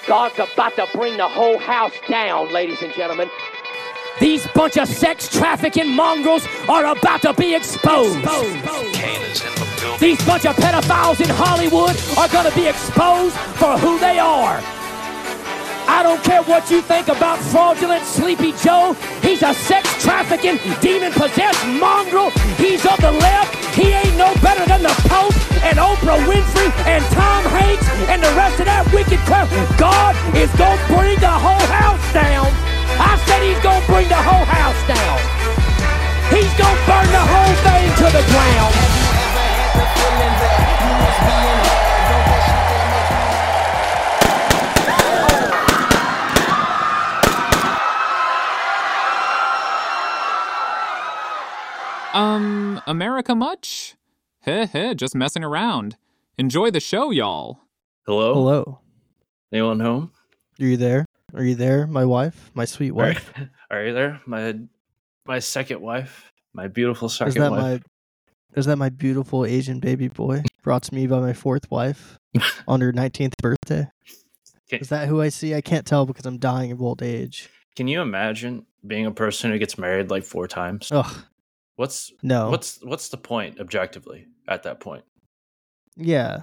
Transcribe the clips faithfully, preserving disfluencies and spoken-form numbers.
God's about to bring the whole house down, ladies and gentlemen. These bunch of sex trafficking mongrels are about to be exposed. These bunch of pedophiles in Hollywood are going to be exposed for who they are. I don't care what you think about fraudulent Sleepy Joe. He's a sex trafficking, demon-possessed mongrel. He's of the left. He ain't no better than the Pope and Oprah Winfrey and Tom Hanks and the rest of that wicked crap. God is going to bring the whole house down. I said he's going to bring the whole house down. He's going to burn the whole thing to the ground. Um, America much? Heh heh, just messing around. Enjoy the show, y'all. Hello? Hello. Anyone home? Are you there? Are you there, my wife? My sweet wife? Are, are you there? My my second wife. My beautiful second is that wife. My, is that my beautiful Asian baby boy brought to me by my fourth wife on her nineteenth birthday? Can, is that who I see? I can't tell because I'm dying of old age. Can you imagine being a person who gets married like four times? Ugh. What's no? What's what's the point objectively at that point? Yeah,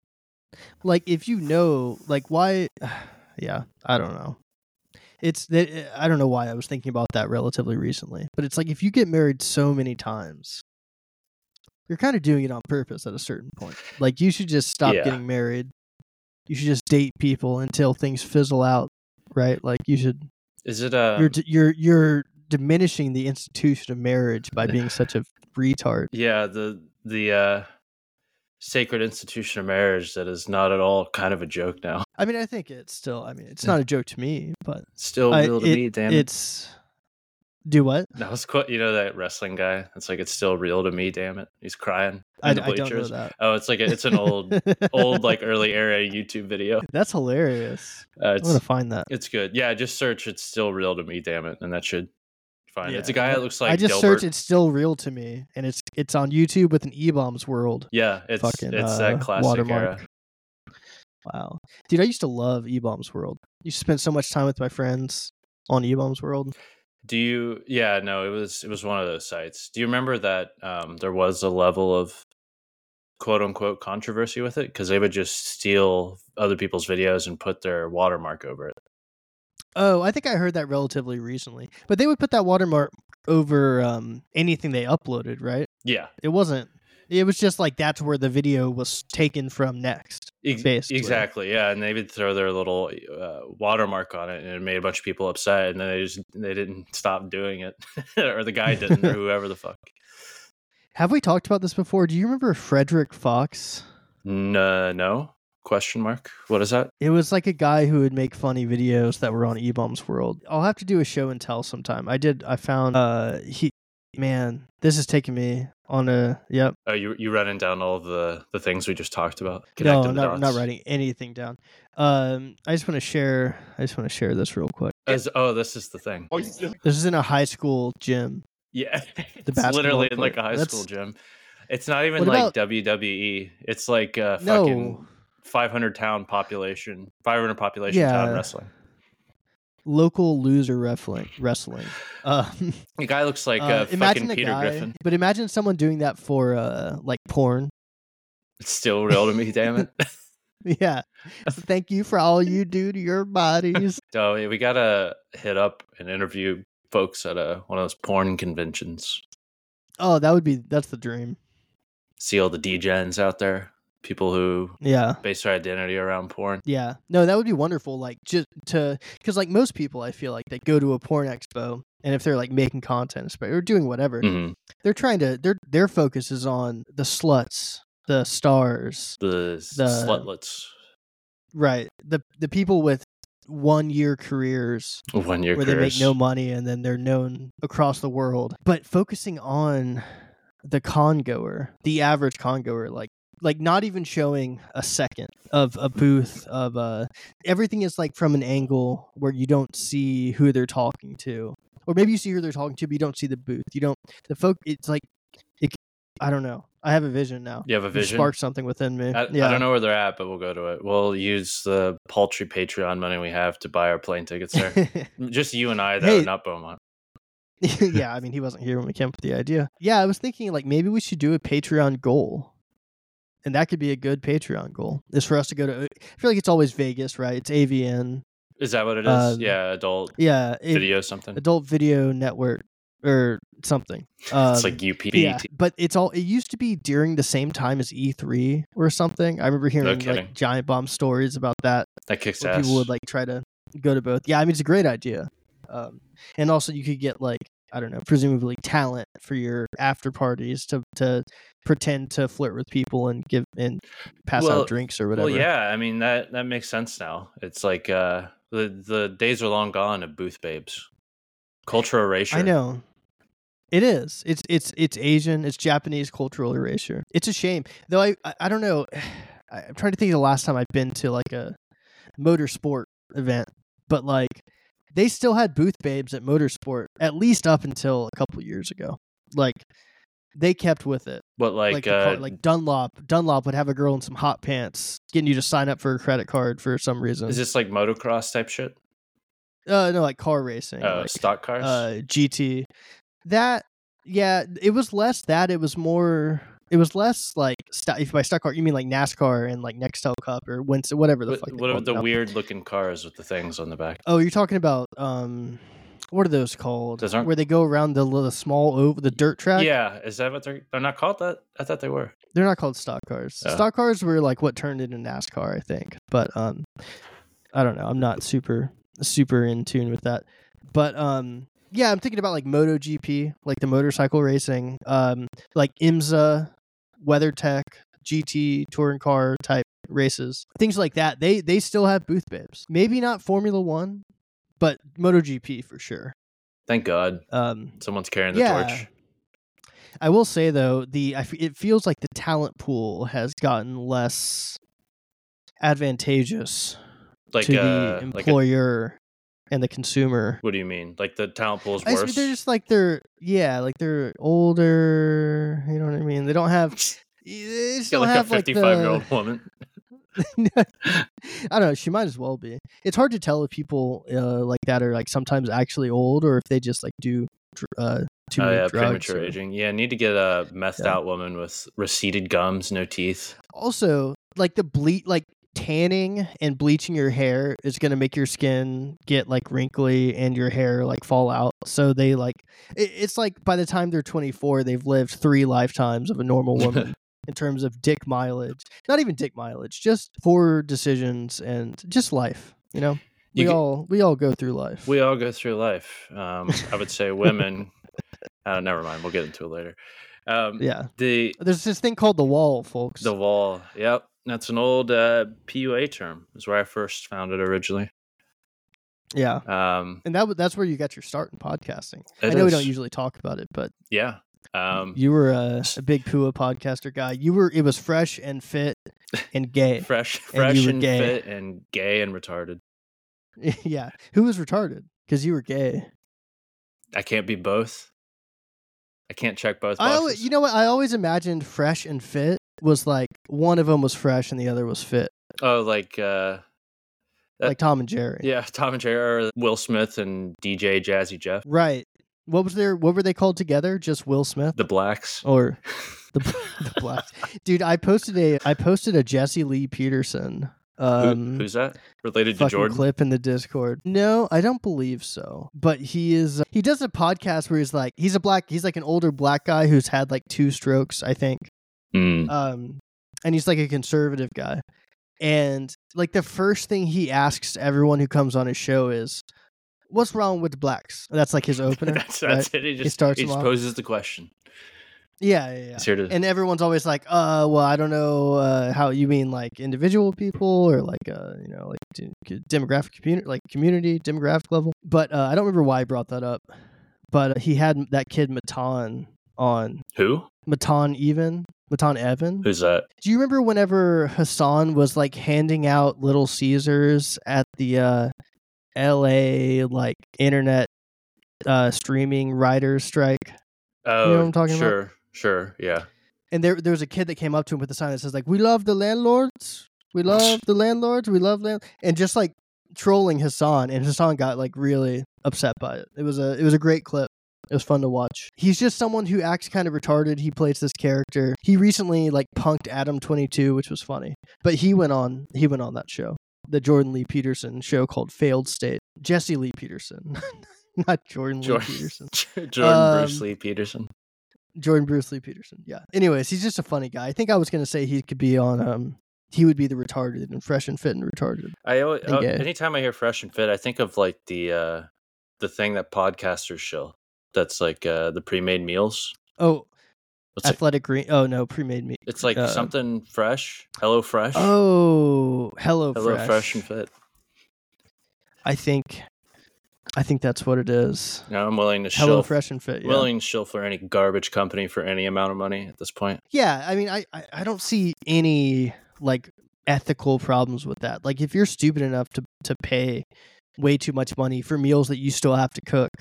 like if you know, like why? Yeah, I don't know. It's that I don't know why I was thinking about that relatively recently, but it's like if you get married so many times, you're kind of doing it on purpose at a certain point. Like you should just stop Yeah. getting married. You should just date people until things fizzle out, right? Like you should. Is it a? You're d- you're you're diminishing the institution of marriage by being such a retard. Yeah, the the uh, sacred institution of marriage that is not at all kind of a joke now. I mean, I think it's still. I mean, it's not a joke to me, but Still I- real to it- me, damn it. it's. Do what? That was quite, you know, that wrestling guy. It's like it's still real to me, damn it. He's crying. I, in the I don't know bleachers. that. Oh, it's like a, it's an old, old like early era YouTube video. That's hilarious. Uh, I'm it's gonna find that. it's good. Yeah, just search "It's Still Real to Me," damn it, and that should find it. It's a Yeah. guy that looks like I just Dilbert. searched. It's still real to me, and it's it's on YouTube with an E-Bombs World. Yeah, it's fucking, it's uh, that classic watermark. era. Wow, dude, I used to love E-Bombs World. You spent so much time with my friends on E-Bombs World. Do you? Yeah, no, it was it was one of those sites. Do you remember that um, there was a level of quote unquote controversy with it because they would just steal other people's videos and put their watermark over it? Oh, I think I heard that relatively recently. But they would put that watermark over um, anything they uploaded, right? Yeah, It wasn't. It was just like that's where the video was taken from next. ex- basically. exactly. Yeah, and they would throw their little uh, watermark on it, and it made a bunch of people upset. And then they just they didn't stop doing it, or the guy didn't, or whoever the fuck. Have we talked about this before? Do you remember Frederick Fox? No, no question mark. What is that? It was like a guy who would make funny videos that were on E-Bombs World. I'll have to do a show and tell sometime. I did. I found. Uh, he, man, this is taking me on a. Yep. Oh, you you running down all of the the things we just talked about? No, Connecting the not dots? not writing anything down. Um, I just want to share. I just want to share this real quick. As, oh, this is the thing. This is in a high school gym. Yeah, The it's basketball literally in like court. a high That's- school gym. It's not even What like about- W W E. It's like uh, fucking No, five hundred town population, five hundred population Yeah. town wrestling. local loser wrestling. Wrestling. Um, The guy looks like uh, uh, imagine fucking a Peter guy, Griffin. but imagine someone doing that for uh, like porn. It's still real to me, damn it. Yeah. So thank you for all you do to your bodies. So yeah, we gotta hit up and interview folks at a one of those porn conventions. Oh, that would be that's the dream. See all the D-gens out there, people who Yeah. base their identity around porn. Yeah. No, that would be wonderful. Like just to because like most people, I feel like they go to a porn expo, and if they're like making content or doing whatever, Mhm. they're trying to their their focus is on the sluts, the stars, The, The- slutlets, right? The the people with one year careers one year where they careers. make no money and then they're known across the world. But focusing on the con goer, the average con goer, like like not even showing a second of a booth of uh everything is like from an angle where you don't see who they're talking to. Or maybe you see who they're talking to, but you don't see the booth. You don't the folk it's like it I don't know. I have a vision now. You have a You vision? sparked something within me. I, yeah. I don't know where they're at, but we'll go to it. We'll use the paltry Patreon money we have to buy our plane tickets there. Just you and I, though, Hey. not Beaumont. Yeah, I mean, he wasn't here when we came up with the idea. Yeah, I was thinking like maybe we should do a Patreon goal. And that could be a good Patreon goal. Is for us to go to. I feel like it's always Vegas, right? It's A V N. Is that what it is? Um, yeah, adult Yeah, A- video something. Adult Video Network or something. Um, it's like U P B. yeah, but it's all. It used to be during the same time as E three or something. I remember hearing kidding. like giant bomb stories about that. That kicks Where ass. people would like try to go to both. Yeah, I mean it's a great idea. Um, and also you could get like I don't know, presumably talent for your after parties to to pretend to flirt with people and give and pass Well- out drinks or whatever. Well, yeah, I mean that that makes sense now. It's like uh, the the days are long gone of booth babes. Cultural erasure. I know. It is. It's it's it's Asian. It's Japanese cultural erasure. It's a shame, though. I I, I don't know. I, I'm trying to think of the last time I've been to like a motorsport event, but like they still had booth babes at motorsport at least up until a couple years ago. Like they kept with it. But like, Like the uh, car, like Dunlop. Dunlop would have a girl in some hot pants getting you to sign up for a credit card for some reason. is this like motocross type shit? uh no, like car racing. Oh, like, stock cars. uh G T. That yeah, it was less that it was more it was less like st- if by stock car you mean like NASCAR and like Nextel Cup or Winston whatever the what fuck. they what call are them the now. weird looking cars with the things on the back? Oh, you're talking about um what are those called? Those aren't- Where they go around the little small over the dirt track? Yeah, is that what they're? They're not called that. I thought they were. They're not called stock cars. Oh. Stock cars were like what turned into NASCAR, I think. But um I don't know. I'm not super super in tune with that. But um yeah, I'm thinking about like MotoGP, like the motorcycle racing, um like IMSA, WeatherTech, G T, touring car type races. Things like that. They they still have booth babes. Maybe not Formula one, but MotoGP for sure. Thank God, Um someone's carrying the yeah. torch. I will say though, the I f- it feels like the talent pool has gotten less advantageous Like to uh, the like a, employer and the consumer. what do you mean? Like the talent pool is I worse? s- they're just like they're yeah, like they're older. You know what I mean? They don't have. They yeah, still like a have like fifty-five the- year old woman. I don't know. She might as well be. It's hard to tell if people uh, like that are like sometimes actually old or if they just like do dr- uh, too Oh many yeah, drugs. premature or- aging. Yeah, need to get a methed Yeah. out woman with receded gums, no teeth. Also, like the ble like tanning and bleaching your hair is going to make your skin get like wrinkly and your hair like fall out. So they like it, it's like by the time they're twenty-four, they've lived three lifetimes of a normal woman in terms of dick mileage. Not even dick mileage, just poor decisions and just life. You know, we You get- all we all go through life. We all go through life. Um, I would say women. uh, never mind. We'll get into it later. Um, yeah, The there's this thing called the wall, folks. the wall. Yep, that's an old uh, P U A term. Is where I first found it originally. yeah. Um, And that w- that's where you got your start in podcasting. I It know we is. don't usually talk about it, but yeah. Um, you were a, a big P U A podcaster guy. You were. It was fresh and fit and gay. fresh, And fresh you were and gay. fit and gay and retarded. Yeah. Who was retarded? Because you were gay. I can't be both. I can't check both I boxes. always, you know what? I always imagined fresh and fit was like one of them was fresh and the other was fit, oh, like uh, That- like Tom and Jerry. yeah, Tom and Jerry, or Will Smith and D J Jazzy Jeff, Right. What was their? What were they called together? Just Will Smith the Blacks. or the the Blacks? Dude, I posted a I posted a Jesse Lee Peterson. Who, Um, who's that? Related to fucking Jordan? clip in the Discord. No, I don't believe so. But he is. He does a podcast where he's like, he's a black. He's like an older black guy who's had like two strokes, I think. Mm. Um, and he's like a conservative guy. And like the first thing he asks everyone who comes on his show is, "What's wrong with the blacks?" That's like his opener. that's that's right? it. He just, starts he them just off. poses the question. Yeah, yeah, yeah. He's here to. And everyone's always like, uh, well, I don't know uh, how you mean like individual people or like, uh, you know, like d- demographic community, like community demographic level. But uh, I don't remember why I brought that up. But he had that kid Matan on Who? Matan Even Matan Evan. Who's that? Do you remember whenever Hassan was like handing out Little Caesars at the uh, L A like internet uh, streaming writers strike? Oh, what I'm talking about? sure, sure, yeah. and there there was a kid that came up to him with a sign that says like, "We love the landlords, we love the landlords, we love land," and just like trolling Hassan, and Hassan got like really upset by it. It was a it was a great clip. It was fun to watch. He's just someone who acts kind of retarded. He plays this character. He recently like punked Adam twenty-two, which was funny. But he went on he went on that show, the Jordan Lee Peterson show called Failed State. Jesse Lee Peterson, not Jordan Jordan, Lee Peterson. Jordan Um, Bruce Lee Peterson. Jordan Bruce Lee Peterson. Yeah. Anyways, he's just a funny guy. I think I was gonna say he could be on. Um, he would be the retarded and fresh and fit and retarded. I always, and uh, gay. anytime I hear Fresh and Fit, I think of like the uh, the thing that podcasters show. That's like uh, the pre-made meals. Oh, What's it? Athletic Green. Oh no, pre-made meat. It's like uh, something fresh. Hello Fresh. Oh, Hello, Hello Fresh. Fresh and Fit. I think, I think that's what it is. Now I'm willing to Hello shill. Fresh and Fit. Yeah. Willing to shill for any garbage company for any amount of money at this point. Yeah, I mean, I, I, I don't see any like ethical problems with that. Like, if you're stupid enough to to pay way too much money for meals that you still have to cook,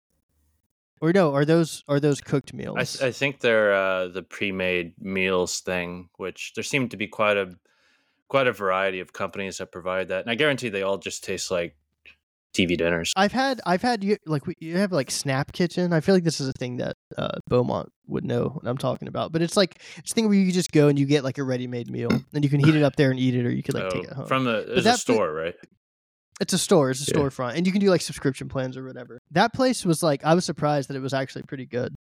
or no, are those are those cooked meals? I, th- I think they're uh, the pre-made meals thing, which there seem to be quite a quite a variety of companies that provide that, and I guarantee they all just taste like T V dinners. I've had I've had you like we, you have like Snap Kitchen. I feel like this is a thing that uh, Beaumont would know what I'm talking about. But it's like it's a thing where you just go and you get like a ready-made meal, and you can heat it up there and eat it, or you could like take it Oh, home. from the it's a that- store, right? It's a store. It's a Yeah. storefront, and you can do like subscription plans or whatever. That place was like I was surprised that it was actually pretty good.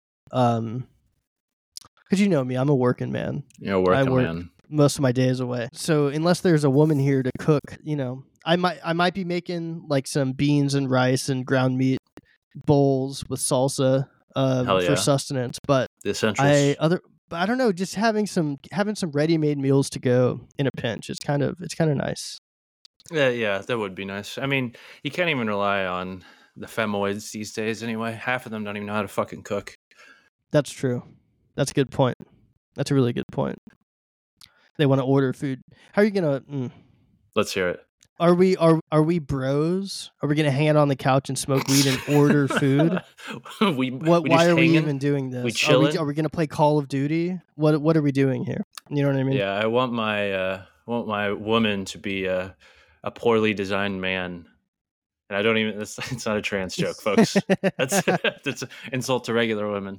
Um, because you know me, I'm a working man. You know, working work. man. Most of my days away. So unless there's a woman here to cook, you know, I might I might be making like some beans and rice and ground meat bowls with salsa um, Hell yeah. for sustenance. But The essentials. I other but I don't know, just having some having some ready-made meals to go in a pinch is kind of it's kind of nice. Yeah, yeah, that would be nice. I mean, you can't even rely on the femoids these days anyway. Half of them don't even know how to fucking cook. That's true. That's a good point. That's a really good point. They want to order food. How are you gonna? Mm. Let's hear it. Are we are are we bros? Are we gonna hang out on the couch and smoke weed and order food? we, What? we Why just are we hanging? even doing this? We are, chilling? we, are we gonna play Call of Duty? What What are we doing here? You know what I mean? Yeah, I want my uh, want my woman to be a, a poorly designed man, and I don't even. It's, it's not a trans joke, folks. That's that's an insult to regular women,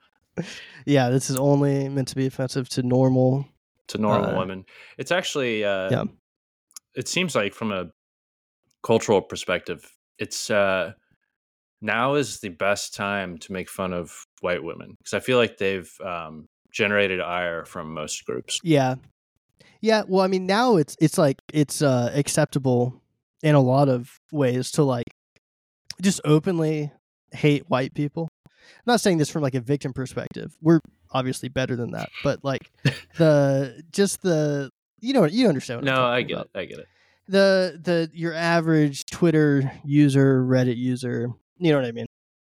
Yeah, this is only meant to be offensive to normal. to normal Uh, women. It's actually. Uh, Yeah. It seems like from a cultural perspective, it's uh, now is the best time to make fun of white women because I feel like they've um, generated ire from most groups. Yeah, yeah. Well, I mean, now it's it's like it's uh, acceptable in a lot of ways to like just openly hate white people. I'm not saying this from like a victim perspective. We're obviously better than that, but like the just the you know you understand. What I'm No, I talking get about. it. I get it. The the your average Twitter user, Reddit user, you know what I mean.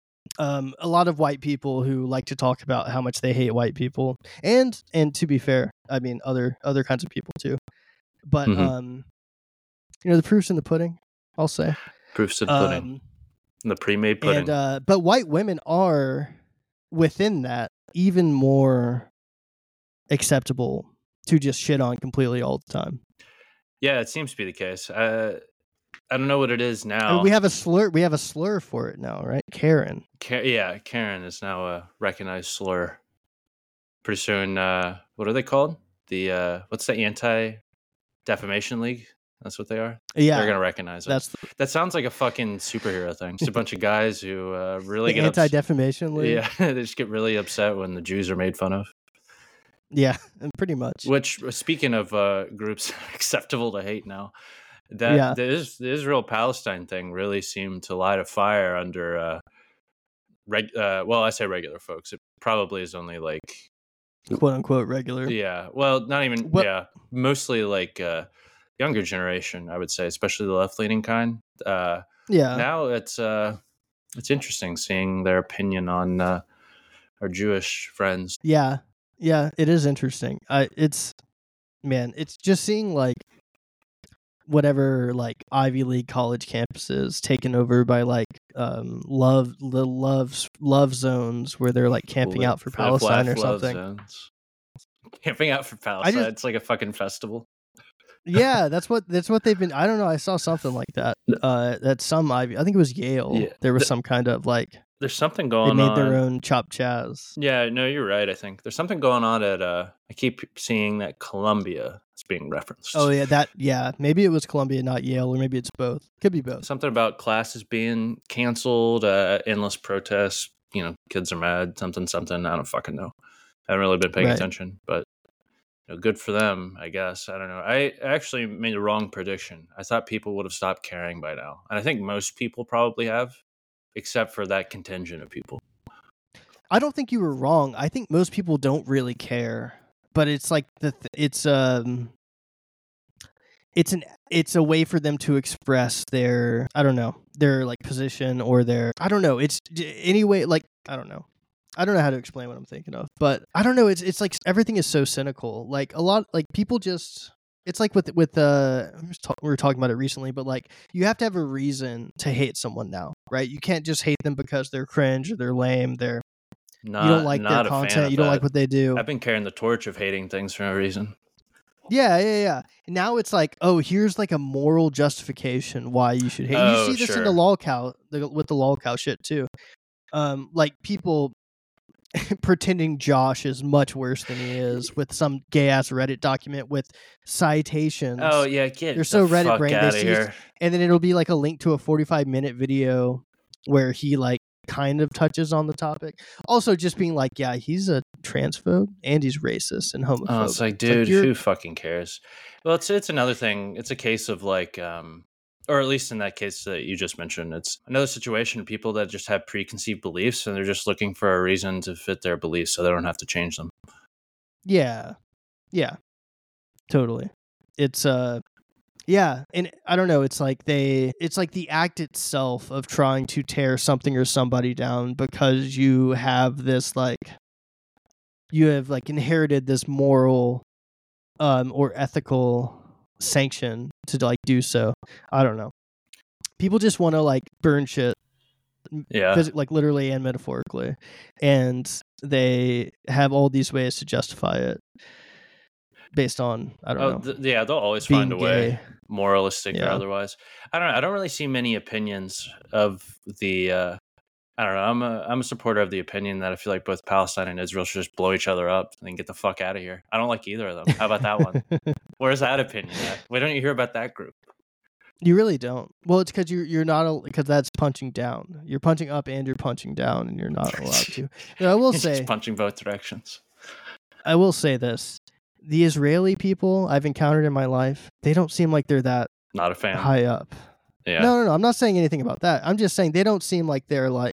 Um, a lot of white people who like to talk about how much they hate white people, and and to be fair, I mean other other kinds of people too. But Mhm. um, you know the proof's in the pudding. I'll say. Proofs of pudding. Um, The pre-made pudding. and uh, but white women are within that even more acceptable to just shit on completely all the time. Yeah, it seems to be the case. Uh, I don't know what it is I now. mean, we have a slur. We have a slur for it now, right? Karen. Ka- yeah, Karen is now a recognized slur. Pretty soon, uh, what are they called? The uh, what's the Anti-Defamation League? That's what they are. Yeah, They're gonna recognize it. that's the, That sounds like a fucking superhero thing. It's a bunch of guys who uh, really the get ups- Anti-Defamation League. Yeah, they just get really upset when the Jews are made fun of. Yeah, and pretty much. Which, speaking of uh, groups acceptable to hate now, that Yeah. the, Is- the Israel Palestine thing really seemed to light a fire under, uh, reg- uh, well, I say regular folks. It probably is only like, quote unquote regular. yeah, well, not even, Well- yeah, mostly like uh, younger generation, I would say, especially the left leaning kind. Uh, Yeah. now it's uh, it's interesting seeing their opinion on uh, our Jewish friends. Yeah. Yeah, it is interesting. I it's man, it's just seeing like whatever like Ivy League college campuses taken over by like um love the loves love zones where they're like camping Live- out for live, Palestine laugh, or love something. zones. Camping out for Palestine. It's like a fucking festival. Yeah, that's what that's what they've been. I don't know. I saw something like that. Uh, that some Ivy. I think it was Yale. Yeah. There was The- some kind of like There's something they going made on. their own chopped chaz. Yeah, no, you're right. I think there's something going on at. Uh, I keep seeing that Columbia is being referenced. Oh yeah, that yeah. Maybe it was Columbia, not Yale, or maybe it's both. Could be both. Something about classes being canceled, uh, endless protests. You know, kids are mad. Something, something. I don't fucking know. I haven't really been paying Right. attention, but you know, good for them, I guess. I don't know. I actually made a wrong prediction. I thought people would have stopped caring by now, and I think most people probably have, except for that contingent of people. I don't think you were wrong. I think most people don't really care, but it's like the th- it's um it's an it's a way for them to express their I don't know their like position or their I don't know. It's anyway like I don't know. I don't know how to explain what I'm thinking of, but I don't know. It's it's like everything is so cynical. Like a lot like people just. It's like with with uh we were talking about it recently, but like you have to have a reason to hate someone now, right? You can't just hate them because they're cringe or they're lame. They're Not, you don't like not their a fan content. of You don't that. like what they do. I've been carrying the torch of hating things for no reason. Yeah, yeah, yeah. Now it's like, oh, here's like a moral justification why you should hate. Oh, you see this in sure. the lol cow, the, with the lol cow shit too. Um, like people pretending Josh is much worse than he is with some gay ass Reddit document with citations. Oh yeah, get They're so the Reddit fuck brain. They out of see here. and then it'll be like a link to a forty-five minute video where he like kind of touches on the topic. Also, just being like, yeah, he's a transphobe and he's racist and homophobic. Oh, it's like, It's like, dude, you're- who fucking cares? Well, it's it's another thing. It's a case of like, um, or at least in that case that you just mentioned, it's another situation. People that just have preconceived beliefs and they're just looking for a reason to fit their beliefs, so they don't have to change them. Yeah. Yeah. Totally. It's uh yeah, and I don't know, it's like they it's like the act itself of trying to tear something or somebody down because you have this like you have like inherited this moral um or ethical sanction to like do so. I don't know. People just want to like burn shit Yeah, phys- like literally and metaphorically, and they have all these ways to justify it based on I don't oh, know th- yeah, they'll always being find a way, gay. moralistic or Yeah. otherwise. I don't know. I don't really see many opinions of the. Uh, I don't know. I'm a I'm a supporter of the opinion that I feel like both Palestine and Israel should just blow each other up and get the fuck out of here. I don't like either of them. How about that one? Where's that opinion at? Why don't you hear about that group? You really don't. Well, it's because you're you're not because that's punching down. You're punching up and you're punching down, and you're not allowed to. Now, I will It's say, just punching both directions. I will say this: the Israeli people I've encountered in my life, they don't seem like they're that Not a fan. high up. Yeah. No, no, no. I'm not saying anything about that. I'm just saying they don't seem like they're like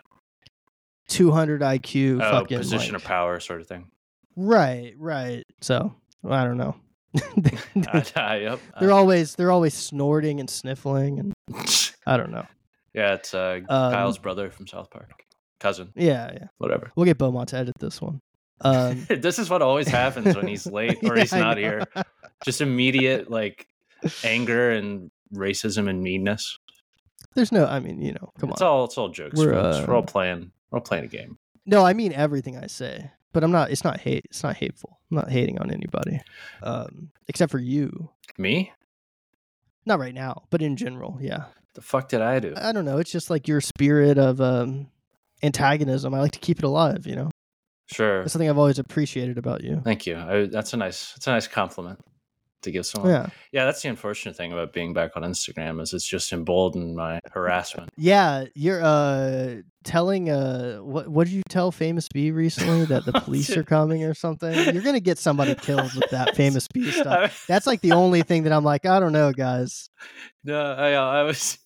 two hundred I Q. Oh, fucking position like- of power sort of thing. Right, right. So I don't know. Uh, yep. they're Uh, always they're always snorting and sniffling, and I don't know. yeah, it's uh, Um, Kyle's brother from South Park, cousin, Yeah, yeah. whatever. We'll get Beaumont to edit this one. Um, This is what always happens when he's late or Yeah, he's I not know. here. Just immediate like anger and racism and meanness. There's no. I mean, you know, come It's on. all it's all jokes. We're, We're, uh, we're all playing. We're all playing a game. No, I mean everything I say, but I'm not. It's not hate. It's not hateful. I'm not hating on anybody, um, except for you. Me? Not right now, but in general, yeah. The fuck did I do? I don't know. It's just like your spirit of um, antagonism. I like to keep it alive. You know, Sure. that's something I've always appreciated about you. Thank you. I, that's a nice. That's a nice compliment to give someone. Yeah, Yeah, that's the unfortunate thing about being back on Instagram is it's just emboldened my harassment. yeah. You're uh telling uh what what did you tell Famous B recently that the police are coming or something? You're gonna get somebody killed with that Famous B stuff. That's like the only thing that I'm like, I don't know, guys. No, I, I was.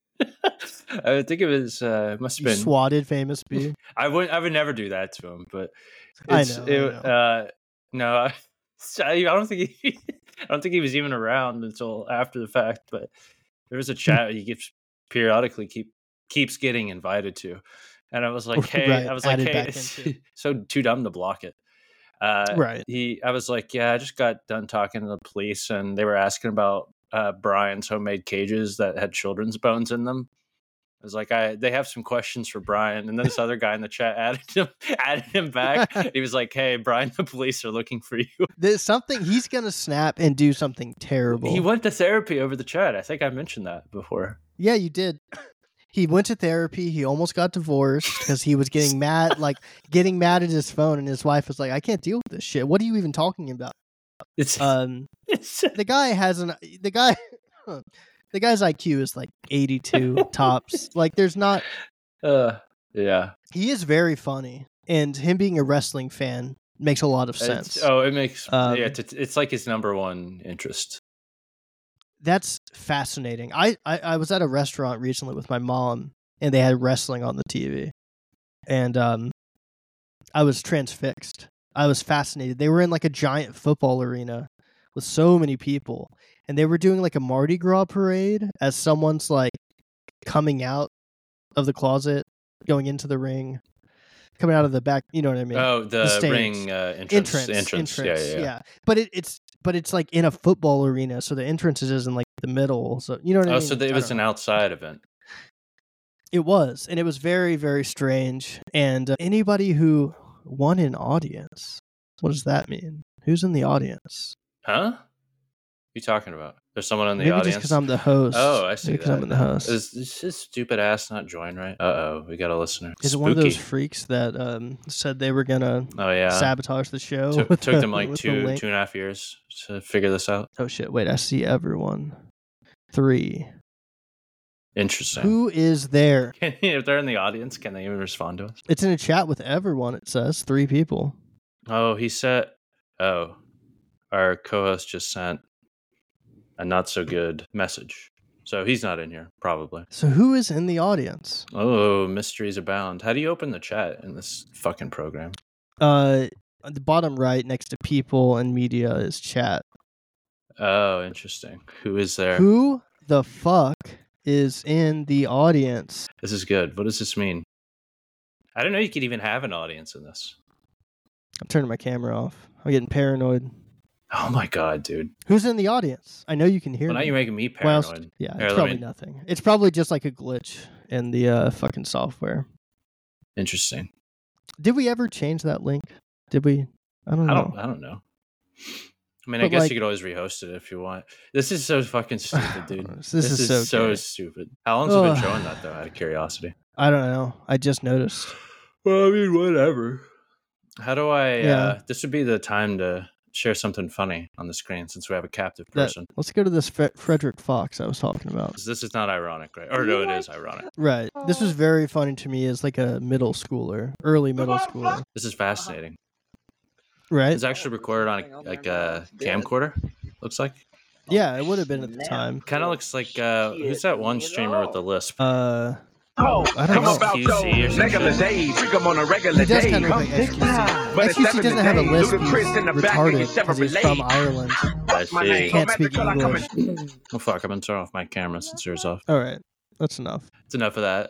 I think it was. Uh, it must have You been. swatted Famous B. I would. I would never do that to him, but I it's, know, I It, know. Uh, no, I, I don't think he. I don't think he was even around until after the fact. But there was a chat he keeps periodically keep keeps getting invited to, and I was like, hey, Right, I was like, added hey, back it's into. so too dumb to block it. Uh, Right. He, I was like, yeah, I just got done talking to the police, and they were asking about uh, Brian's homemade cages that had children's bones in them. It was like, I they have some questions for Brian, and then this other guy in the chat added him added him back. He was like, "Hey, Brian, the police are looking for you." There's something he's gonna snap and do something terrible. He went to therapy over the chat. I think I mentioned that before. Yeah, you did. He went to therapy. He almost got divorced because he was getting mad, like getting mad at his phone, and his wife was like, "I can't deal with this shit. What are you even talking about?" It's Um, it's the guy has an the guy. The guy's I Q is like eighty-two tops. Like, there's not. uh yeah. He is very funny, and him being a wrestling fan makes a lot of sense. It's, oh, it makes Um, yeah. It's, it's like his number one interest. That's fascinating. I, I I was at a restaurant recently with my mom, and they had wrestling on the T V, and um, I was transfixed. I was fascinated. They were in like a giant football arena with so many people. And they were doing like a Mardi Gras parade as someone's like coming out of the closet, going into the ring, coming out of the back. You know what I mean? Oh, the, the stage. ring uh, entrance. entrance, entrance. entrance. Yeah, yeah, yeah. But it, it's but it's like in a football arena, so the entrance is in like the middle. So you know what I Oh, mean? so the, it I was don't an know. outside event. It was, and it was very very strange. And uh, anybody who won an audience, what does that mean? Who's in the audience? Huh? What are you talking about? There's someone in the Maybe audience. just because I'm the host. Oh, I see. Because that. I'm in the host. Is, is his stupid ass not join right? Uh oh, we got a listener. Is it Spooky. one of those freaks that um, said they were gonna Oh yeah. sabotage the show? Took, with took the- them like with the two link? two and a half years to figure this out. Oh shit! Wait, I see everyone. Three. Interesting. Who is there? If they're in the audience, can they even respond to us? It's in a chat with everyone. It says three people. Oh, he said. Oh, our co-host just sent a not so good message, so he's not in here probably. So who is in the audience? Oh, mysteries abound. How do you open the chat in this fucking program? Uh, at the bottom right, next to people and media, is chat. Oh, interesting. Who is there? Who the fuck is in the audience? This is good. What does this mean? I didn't know you could even have an audience in this. I'm turning my camera off. I'm getting paranoid. Oh my god, dude. Who's in the audience? I know you can hear Well, now me. you're making me Well, paranoid. yeah, Here, it's let probably me- nothing. It's probably just like a glitch in the uh, fucking software. Interesting. Did we ever change that link? Did we? I don't know. I don't. I don't know. I mean, I But, guess like- you could always rehost it if you want. This is so fucking stupid, dude. This is so so gay. stupid. How long's it been Ugh. showing that though? Out of curiosity. I don't know. I just noticed. Well, I mean, whatever. How do I? Yeah. Uh, this would be the time to share something funny on the screen since we have a captive That- person. let's go to this Fre- Frederick Fox I was talking about. This is not ironic, right? Or no, it is ironic. Right. This was very funny to me as like a middle schooler, early middle schooler. This is fascinating. Right? It's actually recorded on a, like a camcorder. Looks like. Yeah, it would have been at the time. Kind of looks like uh, who's that one streamer with the lisp? Uh, Oh, I don't know. Q C or some regular shit. day, freak 'em on a regular He does day. kind of look like S Q C. But S Q C it's doesn't have a seven lisp. days, He's Ludacris in the back, retarded you seven because he's from relate. Ireland. I My see. name. Can't speak English. Oh fuck! I've been turning off my camera since yours off. All right. That's enough. It's enough of that.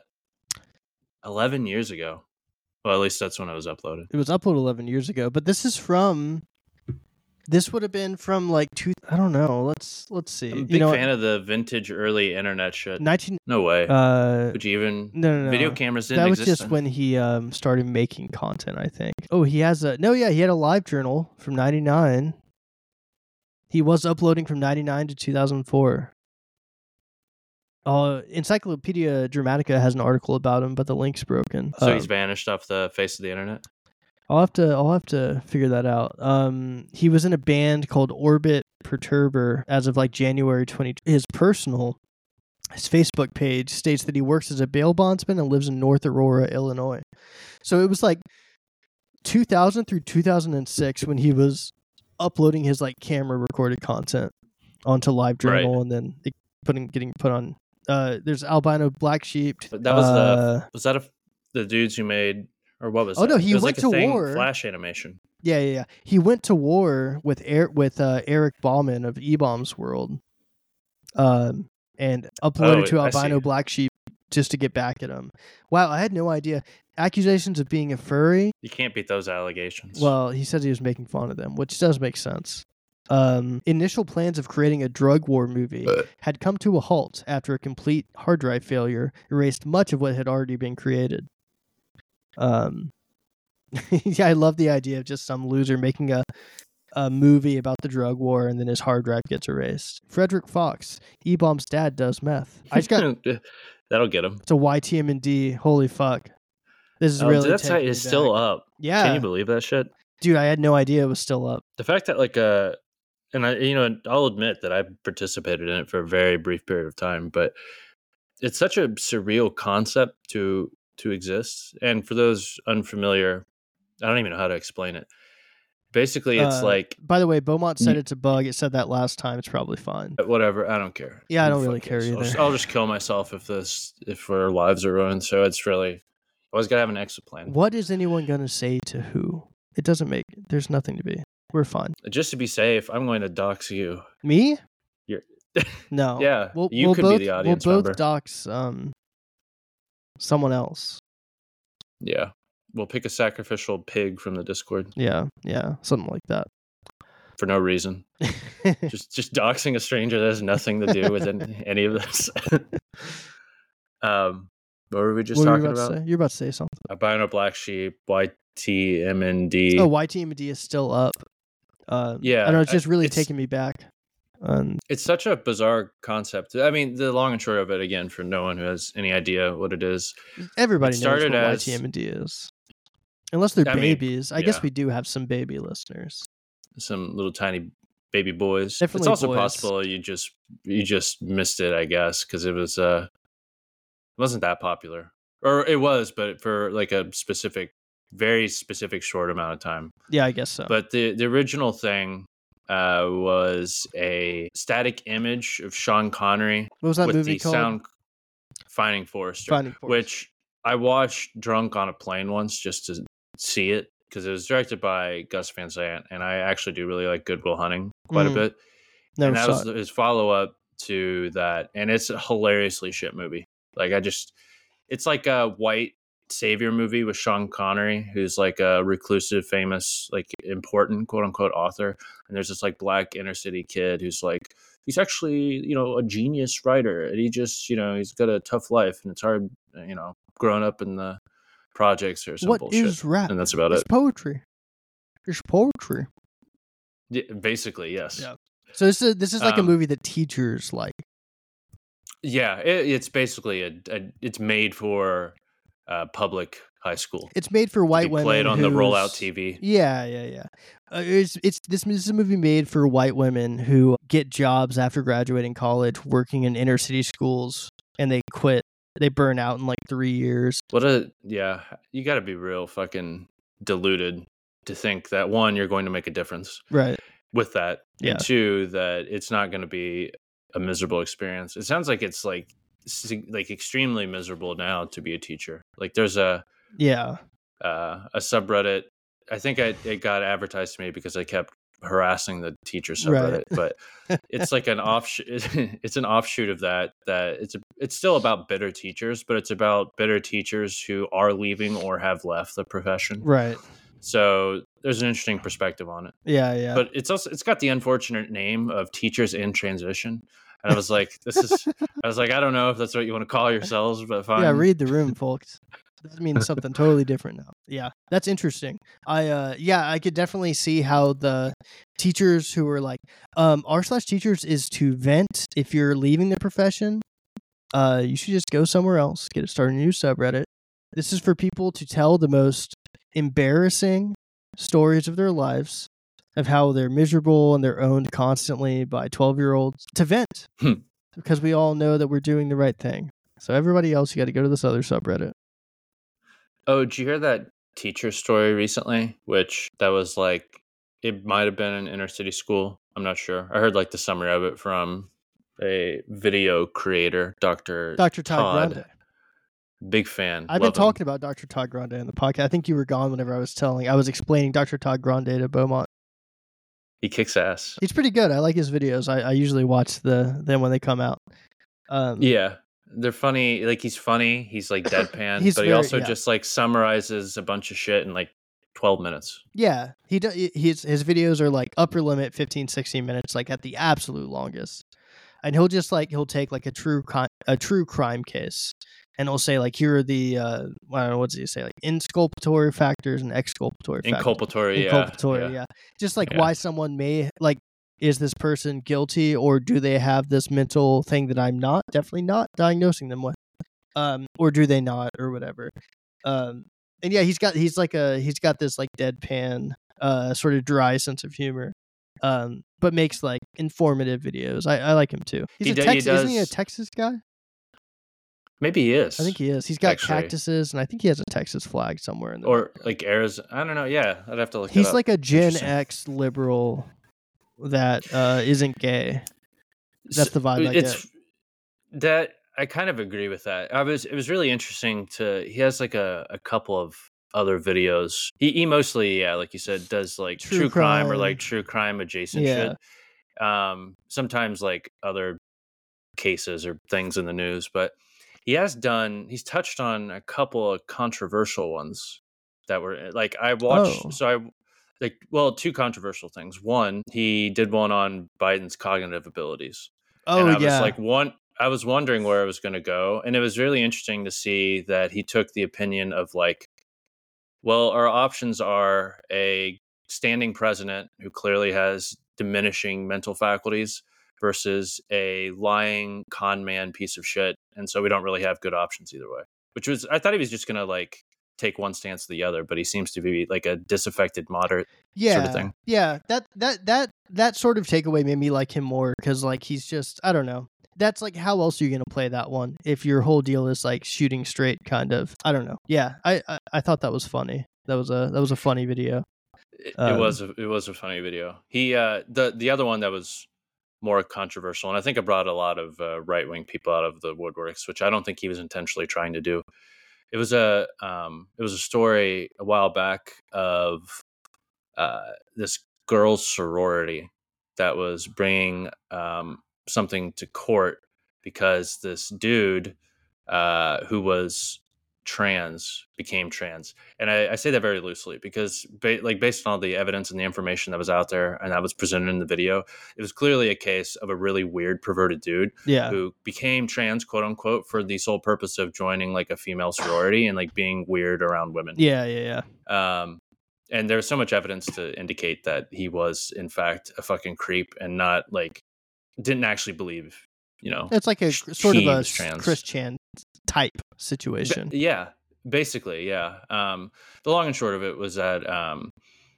Eleven years ago. Well, at least that's when it was uploaded. It was uploaded eleven years ago, but this is from. This would have been from like two. I don't know. Let's let's see. I'm a big you know, fan of the vintage early internet shit. nineteen. No way. Uh, Would you even? no, no, no. Video cameras didn't that was exist. just when he um started making content. I think. Oh, he has a no. Yeah, he had a live journal from ninety-nine. He was uploading from ninety-nine to two thousand four. Uh, Encyclopedia Dramatica has an article about him, but the link's broken. So Um, he's vanished off the face of the internet. I'll have to I'll have to figure that out. Um, he was in a band called Orbit Perturber as of like January twentieth. His personal, his Facebook page states that he works as a bail bondsman and lives in North Aurora, Illinois. So it was like two thousand through two thousand six when he was uploading his like camera recorded content onto Live Journal Right. and then it putting getting put on. Uh, there's Albino Black Sheep. But that was uh, the was that a, the dudes who made or what was? Oh, that? no, he It was went like a to thing, war. Flash animation. Yeah, yeah, yeah. He went to war with Eric with uh, Eric Bauman of E-Bombs World, um, and uploaded Oh, to I see. Albino Black Sheep just to get back at him. Wow, I had no idea. Accusations of being a furry. You can't beat those allegations. Well, he said he was making fun of them, which does make sense. Um, initial plans of creating a drug war movie had come to a halt after a complete hard drive failure erased much of what had already been created. Um, yeah, I love the idea of just some loser making a, a movie about the drug war and then his hard drive gets erased. Frederick Fox, E-Bomb's dad, does meth. I just got That'll get him. it's a Y T M N D. Holy fuck. This is Oh, really that site taking me is still back. up. Yeah. Can you believe that shit? Dude, I had no idea it was still up. The fact that like uh and I you know I'll admit that I participated in it for a very brief period of time, but it's such a surreal concept to to exist. And for those unfamiliar, I don't even know how to explain it. Basically, it's Uh, like By the way, Beaumont said it's a bug. It said that last time. It's probably fine. whatever. I don't care. Yeah, I Who don't really fuck care cares? I'll either. just, I'll just kill myself if this if our lives are ruined. So it's really always gotta have an exit plan. What is anyone going to say to who? It doesn't make... There's nothing to be. We're fine. Just to be safe, I'm going to dox you. Me? You're No. Yeah, We'll, you we'll could be both, the audience We'll both member. dox um, someone else. Yeah. We'll pick a sacrificial pig from the Discord Yeah, yeah. Something like that. for no reason. just just doxing a stranger that has nothing to do with any, any of this. um, what were we just what were you talking about about? to say? You're about to say something. Albino Black Sheep, Y T M N D. Oh, Y T M D is still up. Um, Yeah, I don't know. It's I- just really it's- taking me back. Um, It's such a bizarre concept. I mean, the long and short of it, again, for no one who has any idea what it is, everybody knows started what as- Y T M D is. Unless they're I mean, babies. I guess yeah. we do have some baby listeners. some little tiny baby boys. Definitely it's also boys. possible you just you just missed it, I guess, because it was uh it wasn't that popular, or it was, but for like a specific, very specific short amount of time. Yeah, I guess so. But the the original thing uh was a static image of Sean Connery what was that with movie the called? sound Finding Forrester, Finding Forrester. which I watched drunk on a plane once just to see it, because it was directed by Gus Van Sant, and I actually do really like Good Will Hunting quite Mm. a bit. Never and that saw was his follow up to that, and it's a hilariously shit movie. Like I just, it's like a white savior movie with Sean Connery, who's like a reclusive, famous, like important quote unquote author, and there's this like black inner city kid who's like, he's actually, you know, a genius writer, and he just, you know, he's got a tough life, and it's hard, you know, growing up in the projects or some What bullshit. is rap? And that's about It's it. poetry. It's poetry. Yeah, basically, yes. Yeah. So this is this is like a Um, movie that teachers like. Yeah, it, it's basically a, a it's made for uh, public high school. It's made for To white be women. played on the rollout whose- T V. Yeah, yeah, yeah. Uh, it's it's this, this is a movie made for white women who get jobs after graduating college, working in inner city schools, and they quit. They burn out in like three years. What a yeah, you got to be real fucking deluded to think that one, you're going to make a difference Right. with that, Yeah. and two, that it's not going to be a miserable experience. It sounds like it's like sig- like extremely miserable now to be a teacher. Like there's a Yeah. uh, a subreddit. I think I, it got advertised to me because I kept harassing the teacher subreddit, but it's like an offshoot. It's an offshoot of that. That it's a, it's still about bitter teachers, but it's about bitter teachers who are leaving or have left the profession. Right. So there's an interesting perspective on it. Yeah, yeah. But it's also it's got the unfortunate name of teachers in transition. And I was like, this is. I was like, I don't know if that's what you want to call yourselves, but fine. yeah, read the room, folks. That means something totally different now. Yeah, that's interesting. I uh yeah, I could definitely see how the teachers who are like um r slash teachers is to vent. If you're leaving the profession, uh you should just go somewhere else, get start a new subreddit. This is for people to tell the most embarrassing stories of their lives, of how they're miserable and they're owned constantly by twelve year olds, to vent. Hmm. Because we all know that we're doing the right thing. So everybody else, you got to go to this other subreddit. Oh, did you hear that teacher story recently? Which that was like, it might have been an inner city school. I'm not sure. I heard like the summary of it from a video creator, Doctor Doctor Todd, Grande. Big fan. I've Love been talking about Doctor Todd Grande in the podcast. I think you were gone whenever I was telling. I was explaining Doctor Todd Grande to Beaumont. him. He kicks ass. He's pretty good. I like his videos. I, I usually watch the them when they come out. Um, Yeah. They're funny. Like he's funny. He's like deadpan, He's but he very- also yeah. just like summarizes a bunch of shit in like twelve minutes. Yeah, he does. His his videos are like upper limit fifteen, sixteen minutes, like at the absolute longest. And he'll just like he'll take like a true con- a true crime case, and he'll say like here are the uh, I don't know what does he say like inculpatory factors and exculpatory factors. Inculpatory, yeah, Inculpatory, yeah. yeah. Just like Yeah. why someone may like is this person guilty or do they have this mental thing that I'm not definitely not diagnosing them with, um, or do they not or whatever. Um, and yeah, he's got he's like a he's got this like deadpan, uh, sort of dry sense of humor, um, but makes like informative videos. I, I like him too. He's He a do- he Texas, isn't he a does- Texas guy? Maybe he is. I think he is. He's got actually. cactuses, and I think he has a Texas flag somewhere in the Or like Arizona. I don't know. Yeah, I'd have to look. He's it up. like a Gen Interesting. X liberal that uh, isn't gay. That's the vibe I it's that I kind of agree with that. I was it was really interesting to he has like a, a couple of other videos. He, he mostly, yeah, like you said, does like True true, crime. or crime. like true crime adjacent Yeah. shit. Um sometimes like other cases or things in the news, but he has done he's touched on a couple of controversial ones that were like I watched Oh. so I like well two controversial things. One, he did one on Biden's cognitive abilities. Oh and I yeah. was like one I was wondering where it was going to go, and it was really interesting to see that he took the opinion of like, well, our options are a standing president who clearly has diminishing mental faculties versus a lying con man piece of shit, and so we don't really have good options either way. Which was I thought he was just going to like take one stance or the other, but he seems to be like a disaffected moderate. yeah, sort of thing. Yeah, that that that that sort of takeaway made me like him more because like he's just I don't know. That's like how else are you gonna play that one if your whole deal is like shooting straight kind of I don't know. Yeah, I I, I thought that was funny. That was a that was a funny video. It, Um, it was a, it was a funny video. He uh the the other one that was more controversial, and I think it brought a lot of uh, right wing people out of the woodworks, which I don't think he was intentionally trying to do. It was a um it was a story a while back of uh this girls' sorority that was bringing um something to court because this dude uh who was trans became trans, and I, I say that very loosely because ba- like based on all the evidence and the information that was out there and that was presented in the video, it was clearly a case of a really weird perverted dude Yeah. who became trans, quote unquote, for the sole purpose of joining like a female sorority and like being weird around women. Yeah, yeah, yeah. Um, and there's so much evidence to indicate that he was in fact a fucking creep and not like didn't actually believe, you know. It's like a sh- sort of he a was trans. Chris Chan type situation. Ba- yeah, basically, yeah. Um, the long and short of it was that um,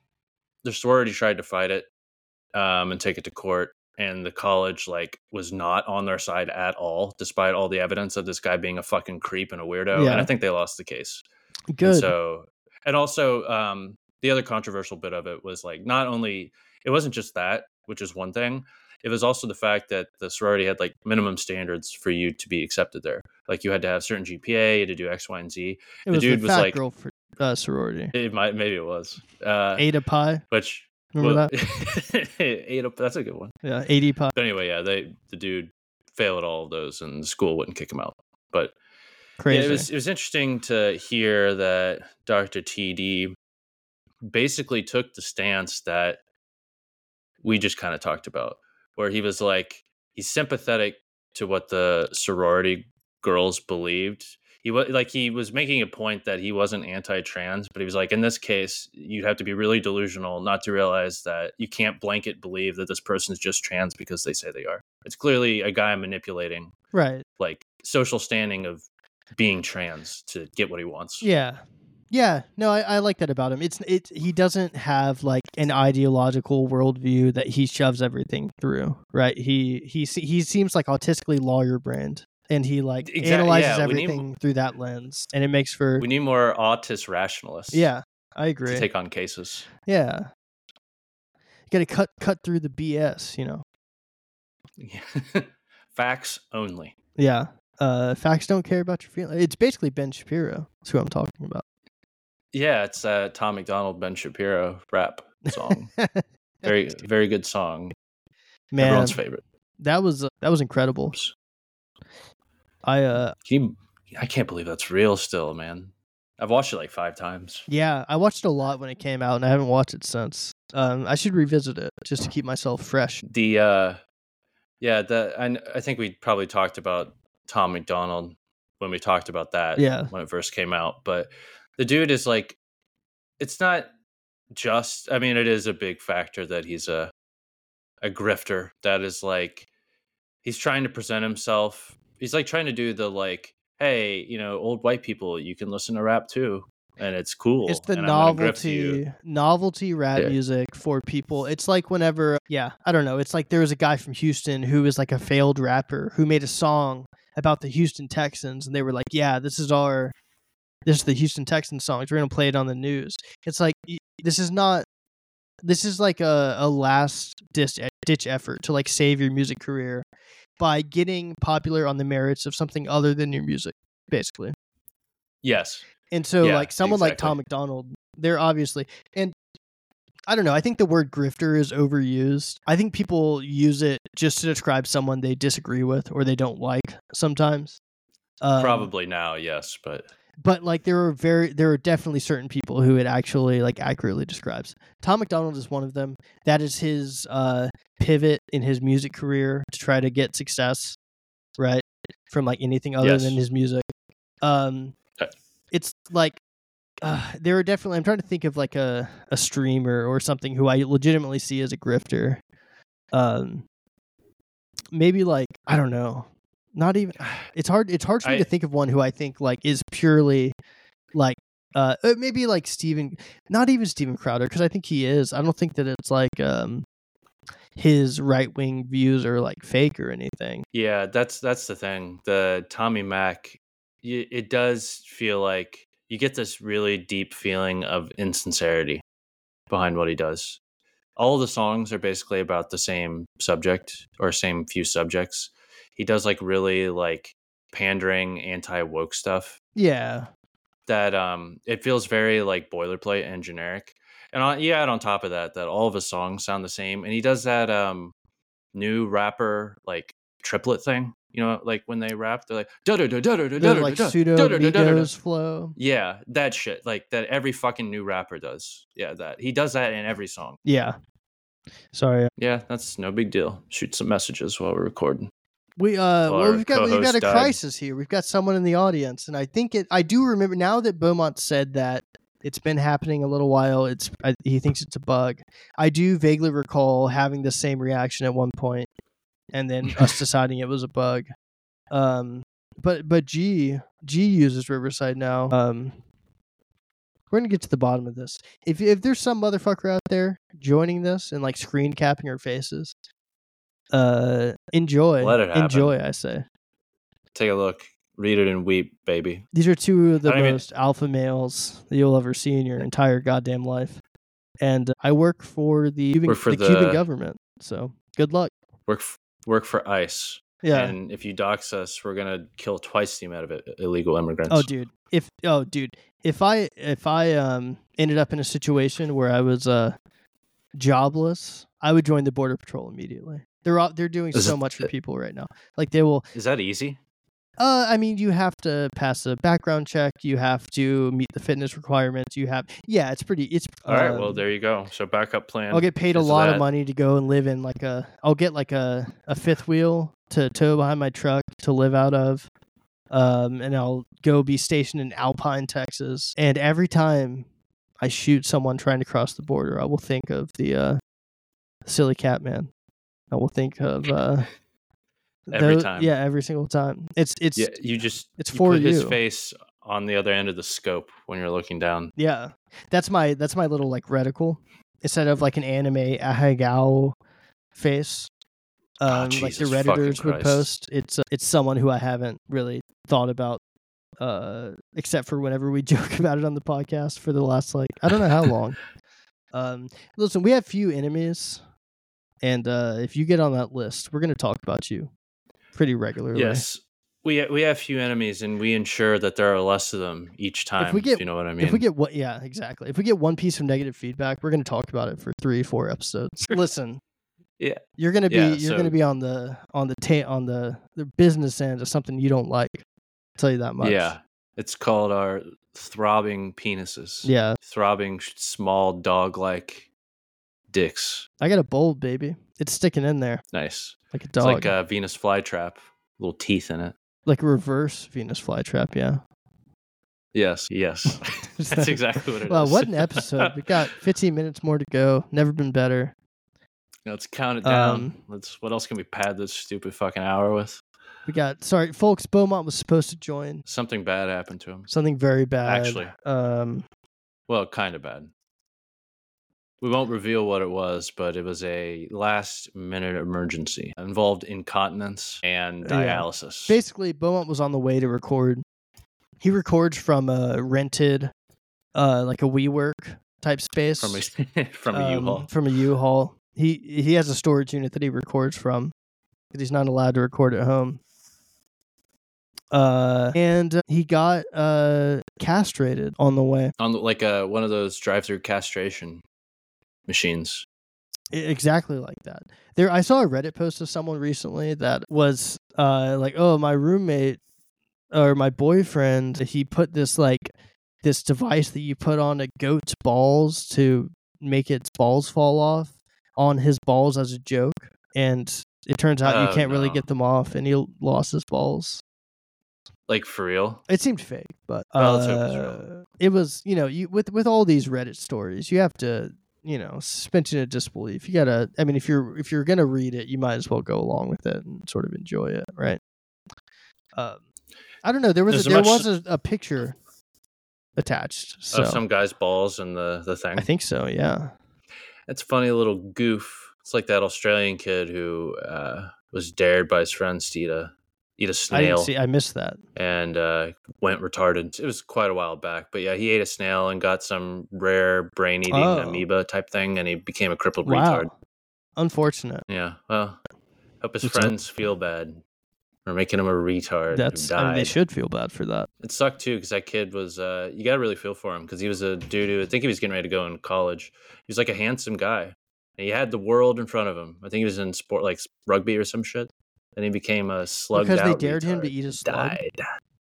the sorority tried to fight it um, and take it to court, and the college like was not on their side at all, despite all the evidence of this guy being a fucking creep and a weirdo. Yeah. And I think they lost the case. Good. And so, and also, um, the other controversial bit of it was like not only it wasn't just that, which is one thing. It was also the fact that the sorority had like minimum standards for you to be accepted there. Like you had to have certain G P A, you had to do X, Y, and Z. it was dude the was fat like- girl for, uh, sorority. It might, maybe it was. Uh, Ada Pie. which Remember well, that? Ada, that's a good one. Yeah, eighty Pie. But anyway, yeah, they the dude failed at all of those, and the school wouldn't kick him out. But Crazy. yeah, it was it was interesting to hear that Doctor T D basically took the stance that we just kind of talked about, where he was like he's sympathetic to what the sorority girls believed. He was like he was making a point that he wasn't anti-trans, but he was like, in this case, you'd have to be really delusional not to realize that you can't blanket believe that this person is just trans because they say they are. It's clearly a guy manipulating right. like social standing of being trans to get what he wants. Yeah. Yeah. No, I, I like that about him. It's it he doesn't have like an ideological worldview that he shoves everything through. Right. He he se- he seems like autistically lawyer brand. And he like Exactly, analyzes yeah, we need- everything through that lens. And it makes for We need more autist rationalists. Yeah, I To agree. take on cases. Yeah. You gotta cut cut through the B S, you know. Facts only. Yeah. Uh facts don't care about your feelings. It's basically Ben Shapiro. That's who I'm talking about. Yeah, it's a Tom McDonald, Ben Shapiro rap song. Very, very good song. Man, Everyone's favorite. that was uh, that was incredible. I uh Can you, I can't believe that's real still, man. I've watched it like five times. Yeah, I watched it a lot when it came out, and I haven't watched it since. Um, I should revisit it just to keep myself fresh. The uh, yeah, the I I think we probably talked about Tom McDonald when we talked about that. Yeah. When it first came out, but the dude is like, it's not just. I mean, it is a big factor that he's a a grifter. That is like, he's trying to present himself. He's like trying to do the like, hey, you know, old white people, you can listen to rap too, and it's cool. It's the and I'm gonna grift you. novelty novelty rap Yeah. music for people. It's like whenever, yeah, I don't know. It's like there was a guy from Houston who was like a failed rapper who made a song about the Houston Texans, and they were like, yeah, this is our, this is the Houston Texans songs. We're gonna play it on the news. It's like y- this is not. This is like a, a last ditch, ditch effort to like save your music career by getting popular on the merits of something other than your music, basically. Yes. And so, Yeah, like someone like exactly. Tom McDonald, they're obviously, and I don't know. I think the word grifter is overused. I think people use it just to describe someone they disagree with or they don't like sometimes. Um, Probably now, yes, but but like there are very, there are definitely certain people who it actually like accurately describes. Tom McDonald is one of them. That is his uh, pivot in his music career to try to get success, right? From like anything other Yes. than his music. Um, Uh, it's like uh, there are definitely. I'm trying to think of like a a streamer or something who I legitimately see as a grifter. Um, maybe like I don't know. Not even. It's hard. It's hard for me I- to think of one who I think like is purely like uh uh, maybe like Steven. Not even Steven Crowder because I think he is. I don't think that it's like um his right wing views are like fake or anything. yeah, that's that's the thing. The Tommy Mac, y- it does feel like you get this really deep feeling of insincerity behind what he does. All the songs are basically about the same subject or same few subjects. He does like really like pandering, anti woke stuff Yeah. that um it feels very like boilerplate and generic. And on, you add on top of that that all of his songs sound the same, and he does that um new rapper like triplet thing. You know, like when they rap, they're like da da da da da da The da like da pseudo da da da da da. Migos flow. Yeah, that shit. Like that every fucking new rapper does. Yeah, that he does that in every song. Yeah. Sorry. Yeah, that's no big deal. Shoot some messages while we're recording. We uh well Our we've got we've got a co-host died. crisis here. We've got someone in the audience, and I think it. I do remember now that Beaumont said that it's been happening a little while. It's I, he thinks it's a bug. I do vaguely recall having the same reaction at one point, and then us deciding it was a bug. Um, but but G G uses Riverside now. Um, we're gonna get to the bottom of this. If if there's some motherfucker out there joining this and like screen capping our faces, uh, enjoy. Let it happen. Enjoy, I say. Take a look. Read it and weep, baby. These are two of the I don't even- most alpha males that you'll ever see in your entire goddamn life. And I work for the, Cuban, Work for the Cuban the- government. So good luck. Work f- work for ICE. Yeah. And if you dox us, we're gonna kill twice the amount of i- illegal immigrants. Oh, dude. If oh, dude. If I if I um ended up in a situation where I was uh jobless, I would join the border patrol immediately. They're all, they're doing Is so it- much for people right now. Like they will. Is that easy? Uh, I mean, you have to pass a background check. You have to meet the fitness requirements. You have, yeah, it's pretty. It's All right. Well, um, there you go. So backup plan. I'll get paid a is lot of that- money to go and live in like a. I'll get like a, a fifth wheel to tow behind my truck to live out of, um, and I'll go be stationed in Alpine, Texas. And every time I shoot someone trying to cross the border, I will think of the uh, silly cat man. I will think of uh, Every tho- time. Yeah, every single time. It's it's Yeah, you just it's you for put his you. face on the other end of the scope when you're looking down. Yeah, that's my that's my little like reticle instead of like an anime ahegao face, um, like the Jesus fucking redditors would Christ. post. It's uh, it's someone who I haven't really thought about, uh, except for whenever we joke about it on the podcast for the last like I don't know how long. um, listen, we have few enemies, and uh, if you get on that list, we're gonna talk about you pretty regularly. Yes. We we have few enemies, and we ensure that there are less of them each time. If we get you know what I mean. If we get what, yeah, exactly. If we get one piece of negative feedback, we're going to talk about it for three, four episodes. Listen, Yeah. you're going to be Yeah, you're so- going to be on the on the ta- on the the business end of something you don't like. I'll tell you that much. Yeah. It's called our throbbing penises. Yeah. Throbbing small dog-like dicks. I got a bulb, baby. It's sticking in there Nice. like a It's dog. like a Venus flytrap. Little teeth in it. Like a reverse Venus flytrap, yeah. Yes, yes. That's exactly what it Well, is. what an episode. We got fifteen minutes more to go. Never been better. Let's count it down. Um, Let's. What else can we pad this stupid fucking hour with? We got, sorry, folks, Beaumont was supposed to join. Something bad happened to him. Something very bad. Actually. Um, Well, kind of bad. We won't reveal what it was, but it was a last-minute emergency. It involved incontinence and Yeah. dialysis. basically, Beaumont was on the way to record. He records from a rented, uh, like a WeWork type space. From a, from a um, U-Haul. From a U-Haul. He he has a storage unit that he records from because he's not allowed to record at home. Uh, and he got uh castrated on the way. On the, like a, one of those drive-through castration machines. I- Exactly like that. There, I saw a Reddit post of someone recently that was uh like, oh, my roommate or my boyfriend, he put this like this device that you put on a goat's balls to make its balls fall off on his balls as a joke, and it turns out you Oh, can't really no. get them off, and he lost his balls. Like, for real? It seemed fake, but Well, let's hope it's uh, real. it was, you know, you with with all these Reddit stories, you have to, you know, suspension of disbelief. You gotta, I mean, if you're if you're gonna read it, you might as well go along with it and sort of enjoy it, right? Um, I don't know. There was There's a, a there much- was a, a picture attached, so Of some guy's balls in the, the thing? I think so. Yeah. It's a funny little goof. It's like that Australian kid who uh, was dared by his friends to eat a, eat a I snail. didn't see. I missed that. and uh, went retarded. It was quite a while back, but yeah, he ate a snail and got some rare brain-eating Oh. amoeba type thing, and he became a crippled Wow. retard. Unfortunate. Yeah, well, hope his What's up? friends feel bad for making him a retard. That's. who I died. mean, they should feel bad for that. It sucked too because that kid was. Uh, you gotta really feel for him because he was a dude who I think he was getting ready to go in college. He was like a handsome guy, and he had the world in front of him. I think he was in sport like rugby or some shit. And he became a slugged Because they out dared him to retard. eat a slug? Died.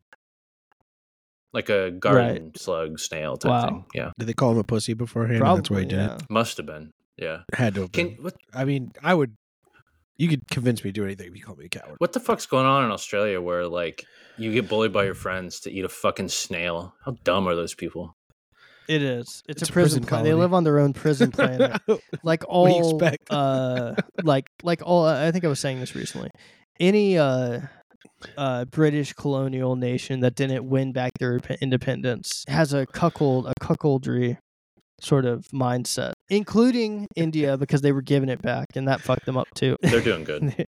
Like a garden slug snail type Wow. thing. Yeah, Did they call him a pussy beforehand? and Probably. That's why he did yeah. it. must have been. Yeah. Had to have Can been. what I mean, I would. You could convince me to do anything if you called me a coward. what the fuck's going on in Australia where like you get bullied by your friends to eat a fucking snail? How dumb are those people? It is. It's, It's a a prison. prison planet. They colony. live on their own prison planet. Like all, What do you expect? uh, like like all. I think I was saying this recently. Any uh, uh, British colonial nation that didn't win back their ip- independence has a cuckold, a cuckoldry sort of mindset, including India because they were giving it back, and that fucked them up too. They're doing good.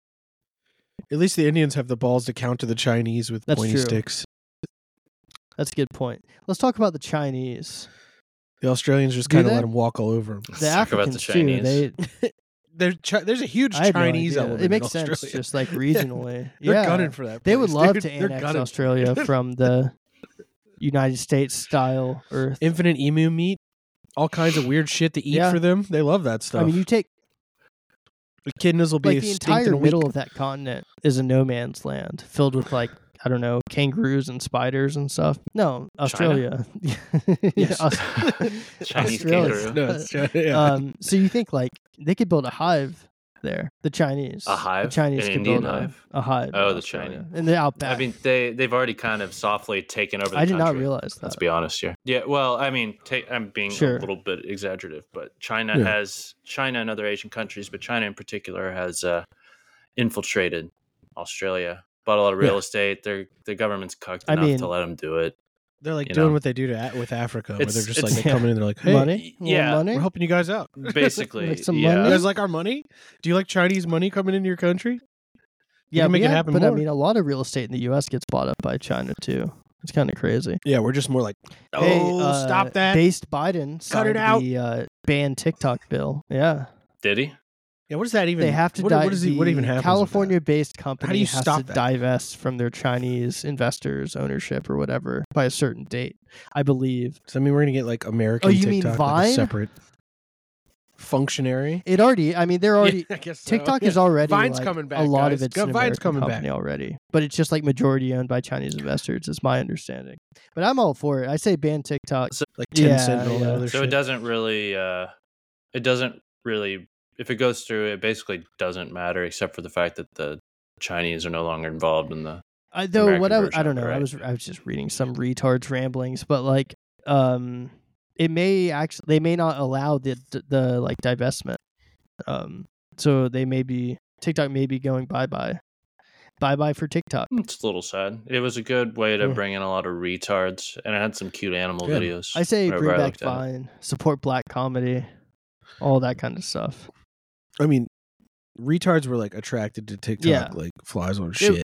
At least the Indians have the balls to counter the Chinese with That's pointy true. sticks. That's a good point. Let's talk about the Chinese, The Australians just Do kind of they? let them walk all over them. Let's the talk about the Africans too. Chinese. They, There's chi- there's a huge I had no Chinese idea. element. It makes in sense, Australia. just like regionally. They're yeah. gunning for that. They would place, love dude. to They're annex gunning. Australia from the United States style Earth. Infinite emu meat, all kinds of weird shit to eat Yeah. for them. They love that stuff. I mean, you take the kidneys will be like the extinct in entire a week. middle of that continent is a no man's land filled with like I don't know kangaroos and spiders and stuff. No, Australia. Yes. Aus- Chinese Australia. kangaroo. No, it's China, yeah. Um, so you think like they could build a hive there? The Chinese, A hive? The Chinese An could Indian build a- hive? a hive. Oh, in the Australia. Chinese. in the outback. I mean, they they've already kind of softly taken over the I did not country. realize that. Let's be honest here. Yeah, well, I mean, take, I'm being Sure. a little bit exaggerative, but China Yeah. has China and other Asian countries, but China in particular has uh, infiltrated Australia, bought a lot of real Yeah. estate. Their the government's cucked I enough mean- to let them do it. They're like you doing know. what they do to A- with Africa, where It's- they're just it's- like they come in and they're like, "Hey, money, y- yeah, money. we're helping you guys out. Basically, Like some yeah. You money? guys like our money? Do you like Chinese money coming into your country? Yeah, can make but it yeah, happen But I more. mean, a lot of real estate in the U S gets bought up by China too. It's kind of crazy. Yeah, we're just more like, oh, Hey, uh, stop that. Based Biden signed it out. the uh, ban TikTok bill. Yeah, Did he? Yeah, what does that even? they have to. What, di- what is he, What the even happens? with that? California-based company How do you has stop to that? divest from their Chinese investors' ownership or whatever by a certain date, I believe. Does that mean we're gonna get like American Oh, you mean TikTok like, a Vine? separate? functionary. It already. I mean, they're already. Yeah, I guess so. TikTok Yeah. is already Vine's like, coming back, a lot guys. of it's Go- an Vine's American coming back. company already, but it's just like majority owned by Chinese investors, is my understanding. But I'm all for it. I say ban TikTok. Like Yeah, Tencent and all that yeah. other So shit. it doesn't really, uh, it doesn't really, if it goes through, it basically doesn't matter except for the fact that the Chinese are no longer involved in the. I, though American what I, version I don't of it, know. I right? was I was just reading some retards ramblings, but like um, it may actually they may not allow the the, the like divestment. Um, so they may be TikTok may be going bye bye, bye bye for TikTok. It's a little sad. It was a good way to Yeah. bring in a lot of retards, and it had some cute animal Yeah. videos. I say whenever bring I back looked at it. Vine, support black comedy, all that kind of stuff. I mean, retards were like attracted to TikTok Yeah. like flies on shit.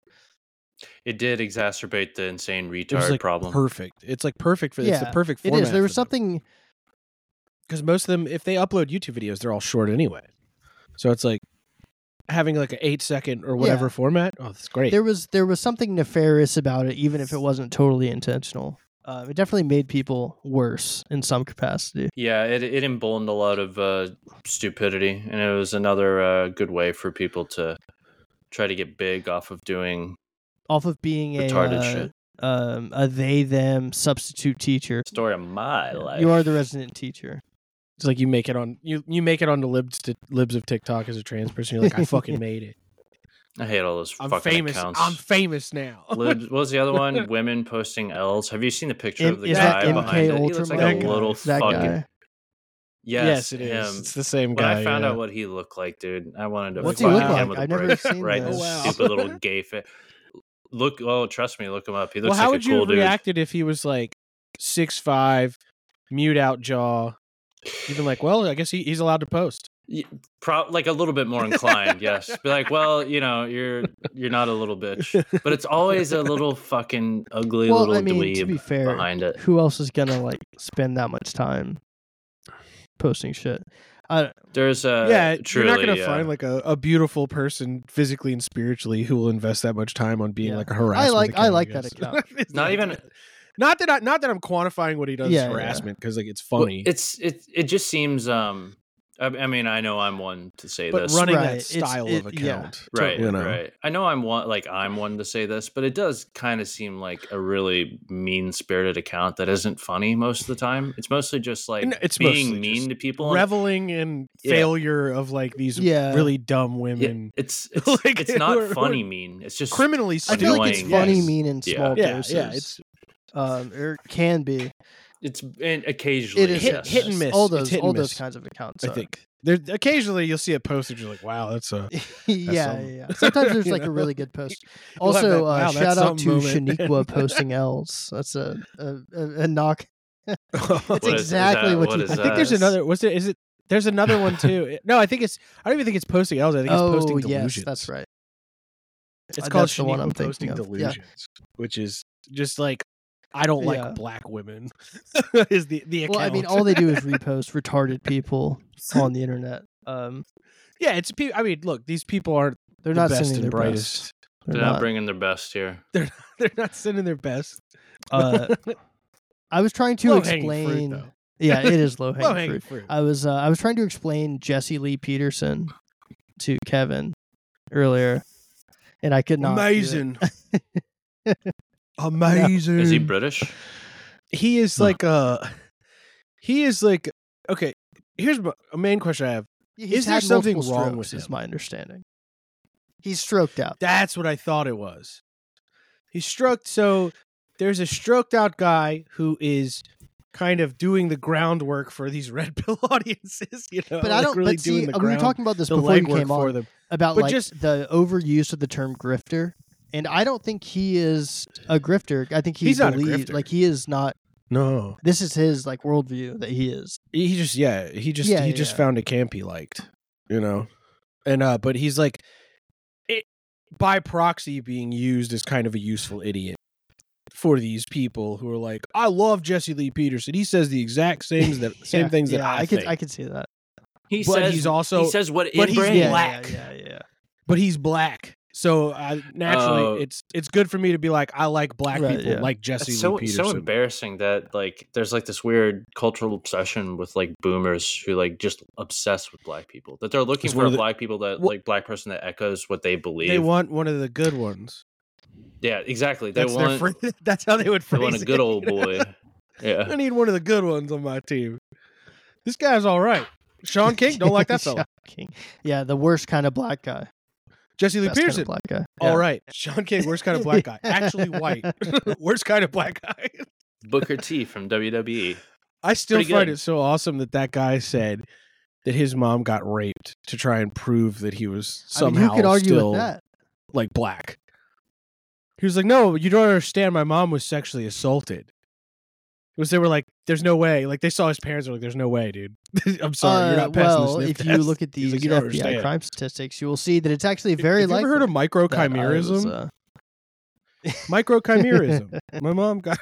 It did exacerbate the insane retard It was like problem. perfect. It's like perfect for it's the Yeah, perfect It format. is. There was something. Because most of them, if they upload YouTube videos, they're all short anyway. So it's like having like an eight second or whatever Yeah. format. Oh, that's great. There was there was something nefarious about it, even if it wasn't totally intentional. Uh, it definitely made people worse in some capacity. Yeah, it it emboldened a lot of uh, stupidity, and it was another uh, good way for people to try to get big off of doing Off of being a retarded uh, shit. um, a they them substitute teacher. Story of my life. You are the resident teacher. It's like you make it on you you make it on the libs to, libs of TikTok as a trans person. You're like, I fucking made it. I hate all those I'm fucking famous. accounts. I'm famous now. Lib- what was the other one? Women posting L's. Have you seen the picture M- of the is guy that M behind K it? He looks like Ultramar? a little Is that fucking. guy? Yes, it him. is. It's the same When guy. I found yeah. out what he looked like, dude, I wanted to. What's he fucking look hit like? him with a I've never brick seen right in this. his Oh, wow. stupid little gay fit. Look, oh, trust me, look him up. He looks Well, how like would a cool you dude. have reacted if he was like six five, mute out jaw? You'd been like, well, I guess he, he's allowed to post. Y- Pro- like a little bit more inclined, yes. Be like, well, you know, you're you're not a little bitch, but it's always a little fucking ugly Well, little I mean, dweeb to be fair, behind it. who else is gonna like spend that much time posting shit? I There's a yeah, truly, you're not gonna uh, find like a, a beautiful person physically and spiritually who will invest that much time on being Yeah. like a harassment. like- I account, like guess. that account. It's Not even- Not that I, not that I'm quantifying what he does Yeah, as yeah. harassment because like it's well, funny, it's it it just seems. Um, I, I mean, I know I'm one to say but this. running Right, that it's- style it- of yeah. account, Right, You know, right. I know I'm one like I'm one to say this, but it does kind of seem like a really mean-spirited account that isn't funny most of the time. It's mostly just like No, it's being mostly mean just to people. and- reveling in Yeah. failure of like these Yeah. really dumb Yeah, women, it's it's, Like, it's not we're- funny mean. It's just criminally. I stupid. feel like it's annoying, funny, yes. mean in Yeah. small Yeah, doses. yeah, it's um, or can be. It's and occasionally It is hit- yes. hit and miss. All It's those hit and all those miss, kinds of accounts. I are. think there occasionally you'll see a post and you're like, wow, that's a yeah, some- yeah, yeah. Sometimes there's you like a know? really good post. You'll have Also, that, uh, "Wow, that's shout out to something" moment. Shaniqua posting L's. That's a a, a, a knock. It's What is- is exactly that- what what you- is I think there's that? another. Was there? Is it? There's another one too. No, I think it's. I don't even think it's posting L's. I think it's Oh posting yes, delusions. that's right. It's Uh, called that's the one I'm Shaniqua posting thinking of. Yeah. delusions, which is just like I don't like Yeah. black women. is the the account? Well, I mean, all they do is repost retarded people on the internet. Um, yeah, it's. pe- I mean, look, these people aren't. they're the not best sending and their brightest. best. They're not bringing their best here. They're not sending their best. Uh, I was trying to Low-hanging fruit, explain. though. Yeah, it is low Low hanging hanging fruit. fruit. I was uh, I was trying to explain Jesse Lee Peterson to Kevin earlier, and I could not. do it. Amazing. Amazing. Is he British? He is Huh. like uh he is like okay. Here's my, a main question I have. He's Is there had something multiple wrong strokes, with is him? my understanding. He's stroked out. That's what I thought it was. He's stroked. So there's a stroked out guy who is kind of doing the groundwork for these red pill audiences. You know, But I like don't. really but doing see, the we were ground, talking about this the before you legwork came for on them. about but like just- the overuse of the term grifter, and I don't think he is a grifter. I think he He's not a believes grifter. like he is not. No, This is his like worldview that he is. he just yeah he just Yeah, he yeah, just yeah. found a camp he liked, you know, and uh, but he's like it, by proxy being used as kind of a useful idiot for these people who are like, I love Jesse Lee Peterson. He says the exact same that same Yeah, things that yeah, I, I could think. I could see that. He But says he's also- he says what but it he's brings. Yeah, black. yeah, yeah, yeah. but he's black, So uh, naturally, Oh. it's it's good for me to be like, I like black Right, people, yeah. like Jesse It's Lee so Peterson. so embarrassing that like there's like this weird cultural obsession with like boomers who like just obsessed with black people, that they're looking It's for one a of the- black people that Wha- like black person that echoes what they believe. They want one of the good ones. yeah, exactly. They That's their want fr- That's how they would they phrase want a it. good old boy. I Yeah, need one of the good ones on my team. This guy's all right. Sean King, don't like that fella. Shocking. Yeah, the worst kind of black guy. Jesse Lee Best kind of Peterson, black guy. all Yeah. right. Sean King, worst kind of black guy. Actually white. Worst kind of black guy. Booker T from W W E. I still Pretty find good. it so awesome that that guy said that his mom got raped to try and prove that he was I mean, somehow who could argue still with that? like black. He was like, "No, you don't understand. My mom was sexually assaulted." It was they were like, "There's no way." Like they saw his parents were like, "There's no way, dude. I'm sorry, you're Uh, not passing well, the sniff if you test." look at He's these like, "You don't F B I understand." crime statistics, you will see that it's actually very Have you likely. ever heard of that I microchimerism? was, uh, Microchimerism. My mom got.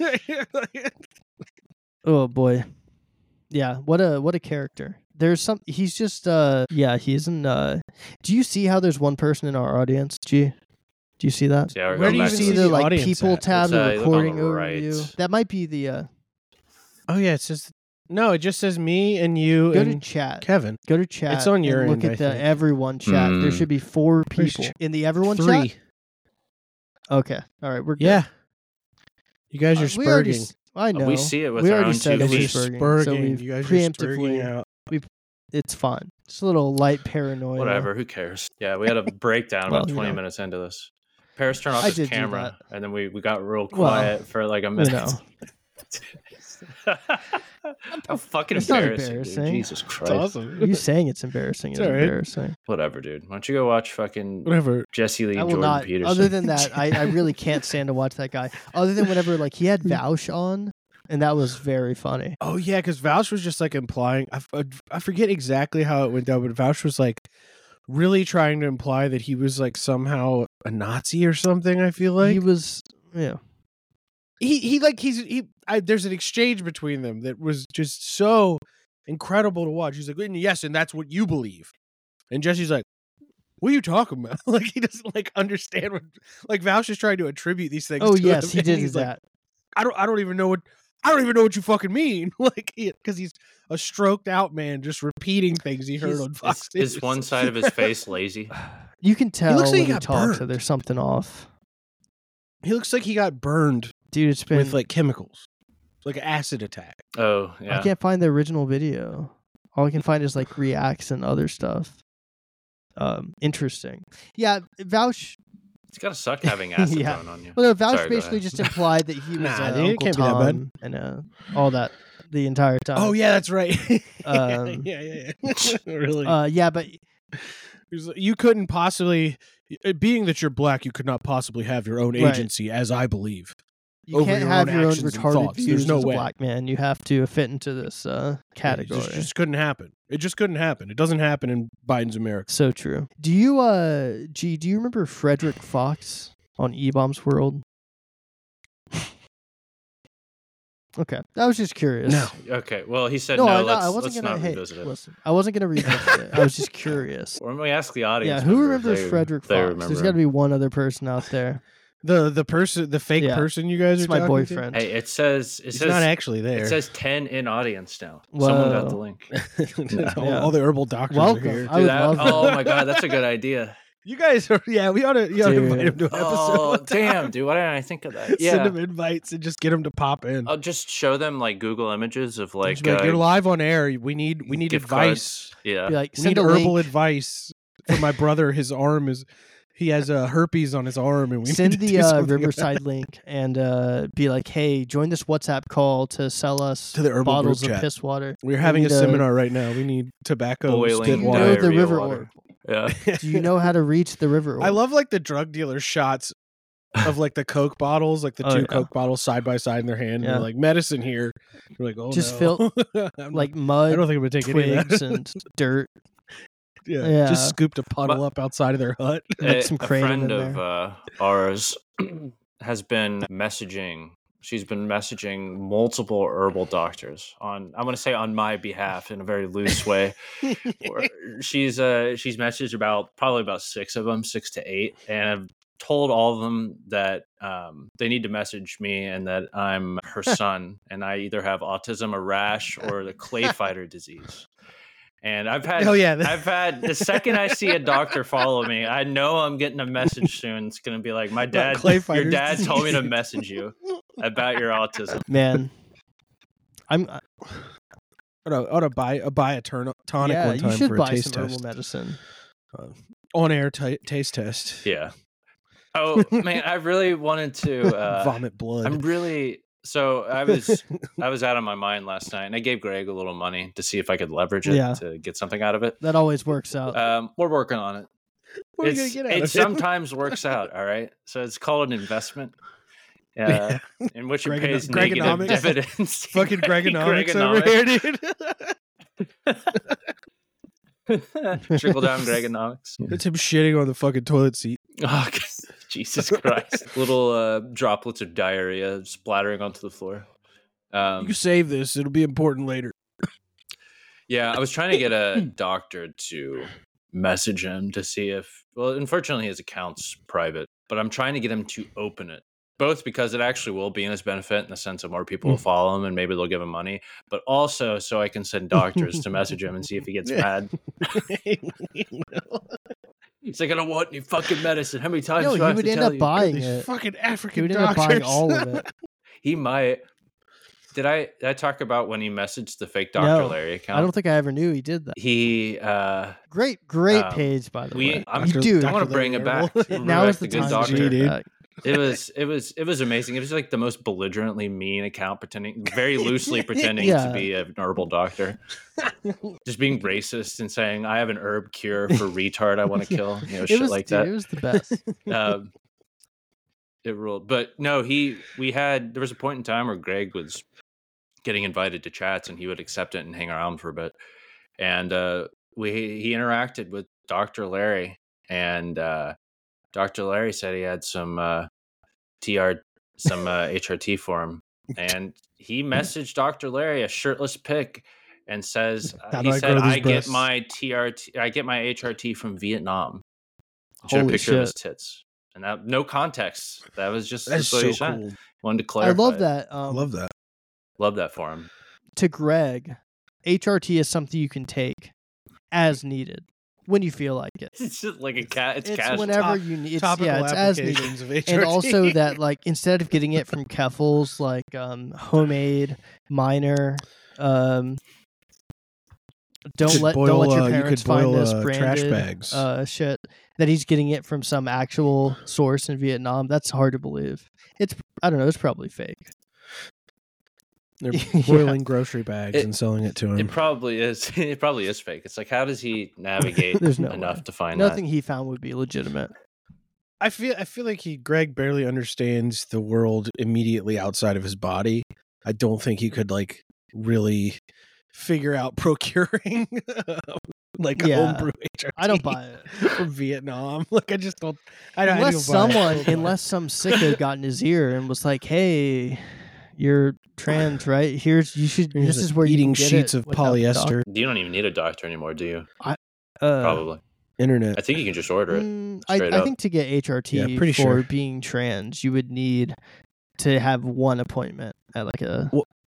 Oh boy, yeah. What a what a character. There's some. He's just. uh Yeah, he's in. uh Do you see how there's one person in our audience? G. Do you see that? Yeah, we're Where going do you You back even to see see the the like audience people at? tab, It's, uh, the you look on the recording right. overview. That might be the. uh Oh yeah, it says no. It just says me and you Go to and chat. Kevin. Go to chat. It's on your and look end, at I the think. everyone chat. There Mm. should be four Where's people ch- in the everyone Three. chat. Okay. All right. We're good. Yeah. You guys Uh, are we already spurging. s- I know. We see it with we our already own said two that we're feet. spurging, Spurging. so we've You guys are preemptively. spurging out. It's fine. Just a little light paranoia. Whatever, who cares? Yeah, we had a breakdown Well, about you twenty know. minutes into this. Paris turned off I his did do camera, and then we, we got real Well, quiet for like a You minute. know. How fucking It's not embarrassing, dude. embarrassing. Jesus It's Christ. awesome. You saying it's embarrassing is It's all right. embarrassing. Whatever, dude. Why don't you go watch fucking Whatever. Jesse Lee I will Jordan not. Peterson? Other than that, I, I really can't stand to watch that guy. Other than whenever like he had Vaush on, and that was very funny. Oh yeah, because Vouch was just like implying. I, f- I forget exactly how it went down, but Vouch was like really trying to imply that he was like somehow a Nazi or something. I feel like he was, yeah. he he like he's he. I, there's an exchange between them that was just so incredible to watch. He's like, "And yes, and that's what you believe," and Jesse's like, "What are you talking about?" Like he doesn't like understand what. Like Vouch is trying to attribute these things. Oh to yes, him, he and did he's that. like, I don't. I don't even know what. I don't even know what you fucking mean. Like, because he's a stroked out man just repeating things he heard He's- on Fox. Is, is News. one side of his face lazy? You can tell looks like when he he got talks that burned. there's something off. He looks like he got burned Dude, it's been. with like chemicals, like an acid attack. Oh, yeah. I can't find the original video. All I can find is like reacts and other stuff. Um, interesting. Yeah, Vouch. It's got to suck having acid Yeah. thrown on you. Well, no, Vouch Sorry, go basically ahead. just implied that he was Nah, uh, dude, it Uncle can't be that bad. Tom and uh, all that the entire time. Oh yeah, that's right. Um, yeah, yeah, yeah. Really? Uh, yeah, but He was like, you couldn't possibly, uh, being that you're black, you could not possibly have your own Right. agency, as I believe. you over can't your have own your own actions and retarded thoughts. views There's no as a way. black man. You have to fit into this uh, category. It just, just couldn't happen. It just couldn't happen. It doesn't happen in Biden's America. So true. Do you, uh, G? Do you remember Frederick Fox on E-Bombs World? Okay, I was just curious. No. Okay, well, he said no, no. I, let's, I wasn't let's gonna. not Hey, revisit it. listen, I wasn't gonna revisit it. I was just curious. Or when we ask the audience, Yeah, who member if remembers they- Frederick they Fox? remember There's him. got to be one other person out there. The the person, the fake Yeah. person you guys It's are my talking boyfriend. Hey, it says it to? He's says not actually there. it says ten in audience now. Someone got the Whoa. link. all, Yeah. all the herbal doctors Welcome. are here. I would Dude, that- love that. oh my god, that's a good idea. You guys are, yeah, we ought to, you ought to Dude. invite him to an episode. Oh one time. damn, dude! Why didn't I think of that? Send Yeah, him invites and just get him to pop in. I'll just show them like Google images of Just like, be like, uh, you're live on air. We need we need gift advice. yeah. Be like, We send need a herbal link. advice for my brother. His arm is he has uh, herpes on his arm, and we Send need to the do uh, something about Riverside link and uh, be like, "Hey, join this WhatsApp call to sell us To the herbal bottles group of chat. piss water." We're having need a a- seminar right now. We need tobacco Boiling spit Do you water. know the diarrhea River water. Oracle? Yeah. Do you know how to reach the River I Oracle? love like the drug dealer shots of like the Coke bottles, like the Oh, two yeah. Coke bottles side by side in their hand. And Yeah. they're like medicine here. You're like, oh, Just no. fill- I'm like not- mud, I don't think I'm gonna take any of twigs, that. and dirt. yeah, yeah. just scooped a puddle up outside of their hut. Like a, some a kratom friend in of there. uh, ours has been messaging she's been messaging multiple herbal doctors on, I'm going to say on my behalf in a very loose way. Or she's uh she's messaged about probably about six of them, six to eight, and I've told all of them that um, they need to message me and that I'm her son, and I either have autism, a rash, or the clay fighter disease. And I've had, Oh, yeah. I've had the second I see a doctor follow me, I know I'm getting a message soon. It's gonna be like, my dad, clay your fighter's dad told me to disease. message you about your autism. Man, I'm. I- I ought to, I ought to buy, uh, buy a turn, tonic yeah, one time you should for a buy taste some herbal test. medicine. Uh, on air t- taste test. Yeah. Oh man, I really wanted to uh, vomit blood. I'm really so I was I was out of my mind last night, and I gave Greg a little money to see if I could leverage it Yeah. to get something out of it. That always works out. Um, we're working on it. What are you It's- gonna get out it of it? sometimes works out. All right, so it's called an investment, uh, in which it Greg- pays negative Gregonomics. dividends. Fucking Gregonomics over here, dude. Trickle down Gregonomics. It's him shitting on the fucking toilet seat. Oh, Jesus Christ! Little uh, droplets of diarrhea splattering onto the floor. Um, You save this; it'll be important later. Yeah, I was trying to get a doctor to message him to see if, well, unfortunately his account's private, but I'm trying to get him to open it. Both because it actually will be in his benefit in the sense that more people will follow him and maybe they'll give him money, but also so I can send doctors to message him and see if he gets mad. He's like, I don't want any fucking medicine. How many times No, do he I have would to end tell up you? buying These it. fucking He African would end up doctors. buying all of it. He might. Did I, did I talk about when he messaged the fake Doctor No, Larry account? I don't think I ever knew he did that. He, uh, Great, great Um, page, by the we, way. I'm, you do. I want Doctor to bring it Larry back. Errol. Bring Now back is the good time doctor. to Gee, do dude. that. It was it was it was amazing. It was like the most belligerently mean account, pretending very loosely pretending Yeah. to be an herbal doctor, just being racist and saying I have an herb cure for retard I want to kill, you know, It shit was, like dude, that. It was the best. Um, it ruled. But no, he we had there was a point in time where Greg was getting invited to chats and he would accept it and hang around for a bit, and uh, we he interacted with Doctor Larry, and uh, Doctor Larry said he had some uh, T R, some uh, H R T for him, and he messaged Doctor Larry a shirtless pic and says uh, How do he I said grow these I get breasts?" my T R T, I get my H R T from Vietnam. Showed a Holy picture of his shit. tits, and that no context. That was just That's what so he said. cool. Wanted to I clarify. love it. that. I Um, love that. Love that for him. To Greg, H R T is something you can take as needed when you feel like it. It's just like a cat. It's, It's casual. whenever Top- you need. It's, Topical yeah, it's as needed. applications of H R T. And also that, like, instead of getting it from Keffels, like um, homemade, minor, um, don't could let boil, don't let your uh, you parents could boil, find this uh, trash branded bags. Uh, shit. That he's getting it from some actual source in Vietnam. That's hard to believe. It's I don't know. It's probably fake. They're Yeah. boiling grocery bags It- and selling it to him. It probably is. It probably is fake. It's like, how does he navigate There's no enough way. to find Nothing that? he found would be legitimate. I feel I feel like he Greg barely understands the world immediately outside of his body. I don't think he could like really figure out procuring like a Yeah. homebrew H R T I don't buy it. from Vietnam. Like I just don't. I don't. I Unless don't buy it. someone, I don't buy it. unless some sicko got in his ear and was like, "Hey, you're trans, right? Here's you should. Here's this a- is where eating you can get sheets it of without the doc- polyester You don't even need a doctor anymore, do you? Uh, Probably. internet. I think you can just order it. mm, I, straight I up. think to get H R T Yeah, pretty for sure. being trans, you would need to have one appointment at like a.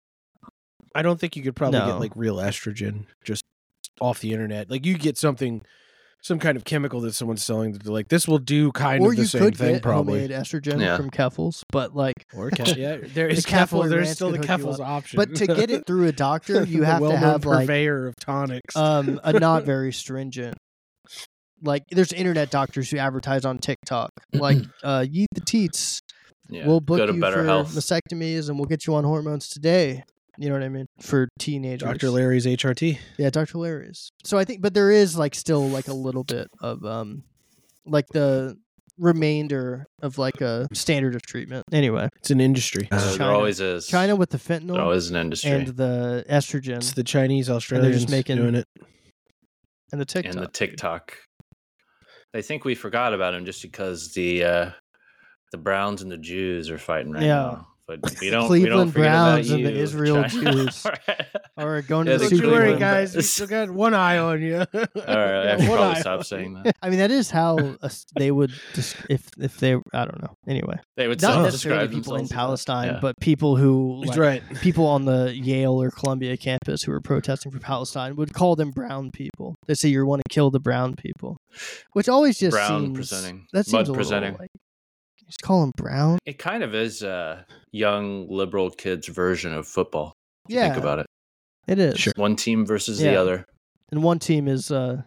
I don't think you could probably No. get like real estrogen just off the internet. Like you get something, some kind of chemical that someone's selling that they're like, this will do kind or of the you same could thing, get probably. homemade estrogen Yeah. from Keffels, but like, Or Ke- yeah, there The is Keffel Keffels. There's Ranch still the could hook you Keffels up. option. but to get it through a doctor, you The have to well-known have like purveyor of tonics. um a not very stringent. Like there's internet doctors who advertise on TikTok, like uh, Yeet the Teats. Yeah. We'll book Go to you Better for Health. mastectomies, and we'll get you on hormones today. You know what I mean? For teenagers, Doctor Larry's H R T. Yeah, Doctor Larry's. So I think, but there is like still like a little bit of um, like the remainder of like a standard of treatment. Anyway, It's an industry. Uh, China. there always is. China with the There fentanyl always is an industry. and the estrogen It's the Chinese they're Australians just making- doing it. and the TikTok. and the TikTok. They think we forgot about him just because the uh, the Browns and the Jews are fighting right Yeah. now. but we don't. Cleveland we don't forget Browns about and the you, Israel China. Jews. Are going Yeah, to the the Don't Super you worry, Cleveland Bowl. guys. We Browns. still got one eye on you. All right, I Yeah, should one probably eye stop on saying you. that. I mean, that is how us- they would just if if they I don't know. Anyway, They would not self necessarily describe people in themselves as that. Palestine, Yeah. but people who That's like, right. people on the Yale or Columbia campus who are protesting for Palestine would call them brown people. They say you want to kill the brown people, which always just Brown seems presenting. that seems Mud a little presenting. like you just call them brown. It kind of is a young liberal kids version of football. If you Yeah, think about it. it is. Sure. One team versus Yeah. the other. And one team is a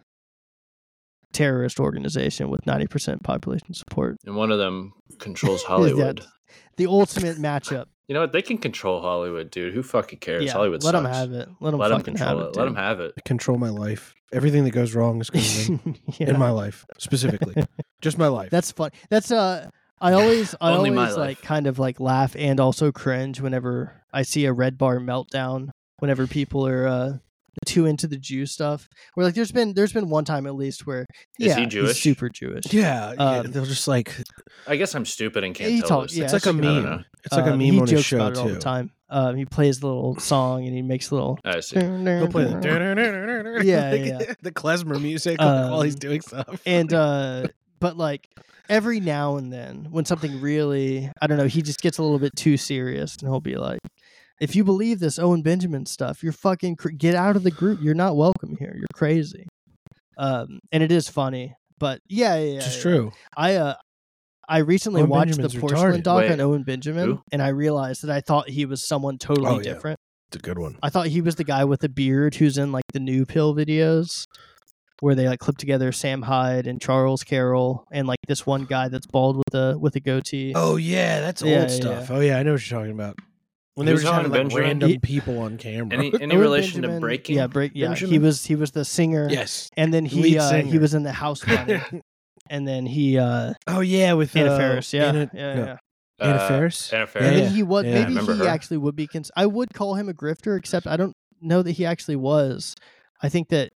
terrorist organization with ninety percent population support. And one of them controls Hollywood. That's the ultimate matchup. You know what? They can control Hollywood, dude. Who fucking cares? Yeah, Hollywood let sucks. them have it. Let them Let them fucking control have it. it. Let them have it. Control my life. Everything that goes wrong is coming yeah. in my life, specifically. Just my life. That's fun. That's uh I always I Only my always like life. kind of like laugh and also cringe whenever I see a Red Bar meltdown whenever people are uh too into the Jew stuff. Where like there's been there's been one time at least where Is yeah, he he's Jewish? super Jewish. yeah, yeah, Um, they're just like I guess I'm stupid and can't He tell talk- those yeah, things. it's like a I don't meme. know. It's like a Um, meme he on his jokes show about it all too. the time. Um, he plays the little song and he makes little I see. He'll play the Yeah, like, yeah. the klezmer music while he's Um, doing stuff. and uh but like every now and then when something really I don't know, he just gets a little bit too serious and he'll be like, if you believe this Owen Benjamin stuff, you're fucking cr- get out of the group. You're not welcome here. You're crazy. Um, and it is funny, but yeah, yeah, yeah Which is yeah. true. I uh, I recently Owen watched Benjamin's the Porcelain retarded. Dog Wait, on Owen Benjamin, who? and I realized that I thought he was someone totally Oh, yeah. different. It's a good one. I thought he was the guy with the beard who's in like the New Pill videos, where they like clip together Sam Hyde and Charles Carroll, and like this one guy that's bald with a with a goatee. Oh yeah, that's Yeah, old yeah, stuff. yeah. Oh yeah, I know what you're talking about. When they Who's were just Owen having like Benjamin? random He- people on camera. Any any Owen relation Benjamin- to Breaking? Yeah, break. Yeah, he Benjamin? was he was the singer. yes. and then he Lead uh, he singer. was in the House Bunny, and then he uh, Oh yeah, with Anna uh, Faris. Yeah, Anna, yeah, no, yeah. Anna Uh, Faris. Anna And Faris. then Yeah, he was yeah. maybe Remember he her? actually would be. Cons- I would call him a grifter, except I don't know that he actually was. I think that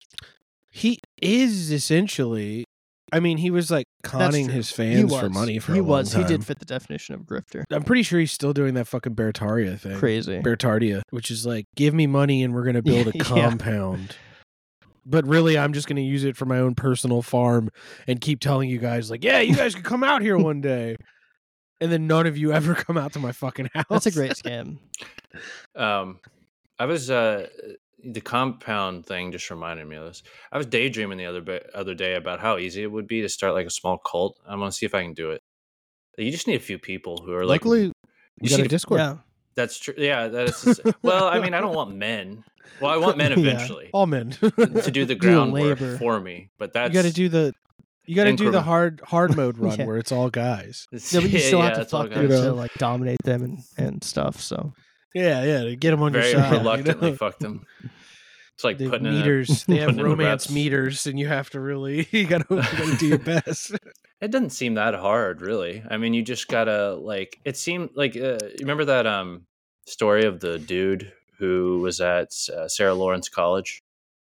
He is essentially. I mean, he was like conning true. his he fans was for money for he a long was time. he did fit the definition of grifter. I'm pretty sure he's still doing that fucking Bertardia thing. Crazy. Bertardia, which is like, give me money and we're gonna build a Yeah. compound. But really, I'm just gonna use it for my own personal farm and keep telling you guys, like, yeah, you guys can come out here one day. And then none of you ever come out to my fucking house. That's a great scam. Um, I was uh, the compound thing just reminded me of this. I was daydreaming the other ba- other day about how easy it would be to start like a small cult. I'm gonna see if I can do it. You just need a few people who are like. Luckily, you you see got a the- Discord. Yeah. That's true. Yeah, that is. Well, I mean, I don't want men. Well, I want men Yeah. eventually All men. to do the Do the groundwork labor. for me. But that's you got to do the. You got to do the Increment. hard hard mode run Yeah. where it's all guys. Yeah, but you still have to it's all fuck them guys. guys. to like dominate them and, and stuff. So Yeah, yeah, to get them on Very your side. you reluctantly know? fuck them. It's like They have putting in a- meters. They have putting in the romance reps. meters, and you have to really you got to you got to do your best. It doesn't seem that hard, really. I mean, you just gotta like. It seemed like uh, you remember that um story of the dude who was at uh, Sarah Lawrence College.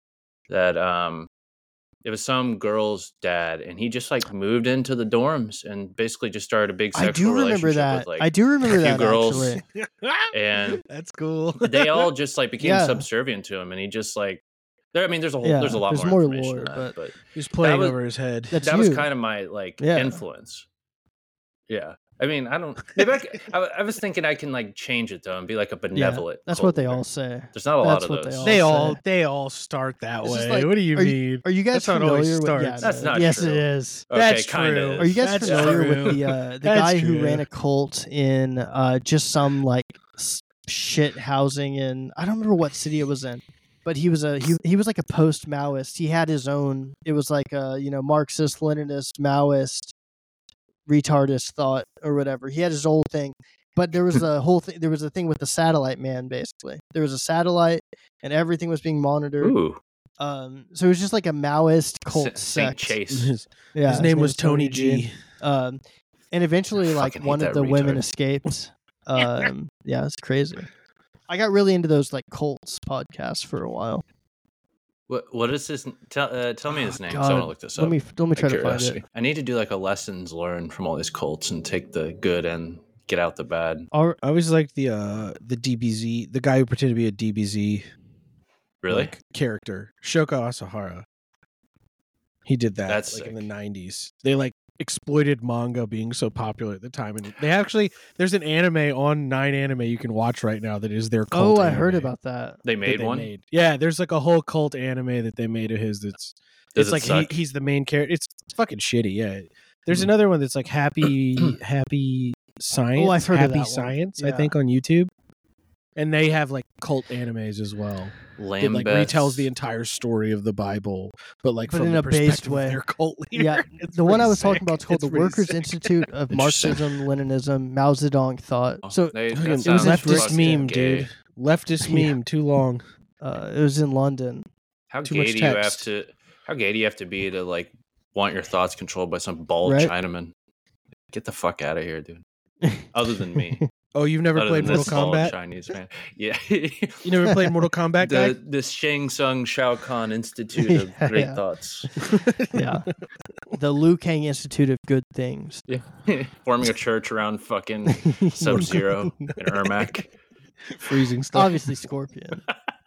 That um, it was some girl's dad, and he just like moved into the dorms and basically just started a big I sexual do remember relationship that. with like I do remember a few that girls. actually. And That's cool. they all just like became Yeah. subservient to him, and he just like. There, I mean, there's a whole, Yeah, there's a lot there's more, more information lore, than that, but- but He's playing was- over his head. That's that was you. kind of my like Yeah. influence. Yeah, I mean, I don't. Maybe I, c- I, I was thinking I can like change it though and be like a Yeah, benevolent. that's cult what they leader. all say. There's not a lot that's of what those. they all They say. all they all start that It's just way. like, what do you are mean? Are you guys That's how it always familiar with? starts. Yeah, That's no, not yes, true. it is. Okay, That's kind true. of. Are you guys That's familiar true. with the uh, the That's guy who true. ran a cult in uh, just some like s- shit housing in I don't remember what city it was in, but he was a he he was like a post Maoist. He had his own. It was like a you know Marxist Leninist Maoist retardist thought or whatever. He had his old thing. But there was a whole thing. There was a thing with the satellite man. Basically, there was a satellite, and everything was being monitored. Ooh, Um, so it was just like a Maoist cult S- Saint sect. Chase. His, Yeah, his name was Tony G. Um, and eventually, like fucking hate one of that the women retard. escaped. Um, yeah, it's crazy. I got really into those like cults podcasts for a while. What what is his? Tell uh, tell me Oh, his name. 'cause I want God. to look this Let up. me let me out try of to find curiosity. it. I need to do like a lessons learned from all these cults and take the good and get out the bad. Our, I always liked the uh the D B Z, the guy who pretended to be a D B Z Really? like, character, Shoko Asahara. He did that That's like sick. in the nineties. They like exploited manga being so popular at the time, and they actually there's an anime on Nine Anime you can watch right now that is their cult. oh, I anime heard about that. They that made they one. made. Yeah, there's like a whole cult anime that they made of his. That's Does it's it like suck? he, he's the main character. It's fucking shitty. Yeah. There's Hmm. another one that's like happy happy science. Oh, I've heard of happy that one. science. I Yeah. think on YouTube, and they have like cult animes as well. It like Lambeth. retells the entire story of the Bible, but like But from in the a based perspective of way. their cult leader. Yeah, It's the one I pretty was talking sick. about is called It's the pretty Workers sick. Institute of Interesting. Marxism, Leninism, Mao Zedong thought. Oh, So they- Fucking that it was sounds in leftist fucking meme, gay. dude. Leftist Yeah. meme, too long. uh, it was in London. How Too gay much do you have text. to? How gay do you have to be to like want your thoughts controlled by some bald Right. Chinaman? Get the fuck out of here, dude. Other than me, Oh, you've never other played than Mortal this bald Kombat? Chinese man. Yeah, You never played Mortal Kombat, guy? the the Shang Tsung Shao Kahn Institute of Yeah, Great yeah. Thoughts. Yeah, the Liu Kang Institute of Good Things. Yeah, forming a church around fucking Sub Zero and Ermac. Freezing stuff. Obviously, Scorpion.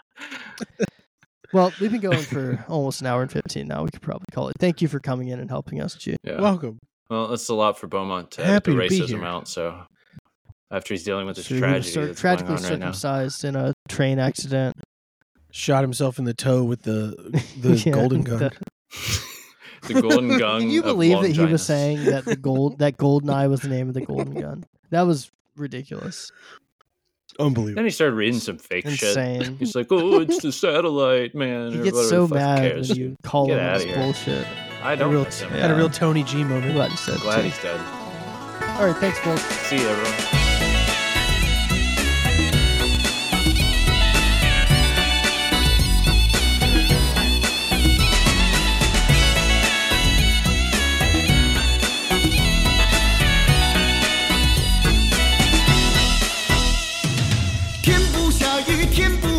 Well, we've been going for almost an hour and fifteen now. We could probably call it. Thank you for coming in and helping us, G. Yeah. Welcome. Well, that's a lot for Beaumont to Happy edit the to be racism here. out. So after he's dealing with this So he was tragedy cir- that's tragically going on right now. circumcised in a train accident. Shot himself in the toe with the the Yeah, golden gun. the- The golden gun. Can you of believe that he Longinus. was saying that the gold that golden eye was the name of the golden gun? That was ridiculous. Unbelievable. Then he started reading some fake shit. Insane. He's like, "Oh, it's the satellite, man." He or gets whatever so the fuck mad cares. when you call Get him outta this here. bullshit. I Had a don't real, miss him. had a Yeah. real Tony G I'm moment. glad he said Glad it. he's dead. All right, thanks, folks. See you, everyone. 天不下雨，天不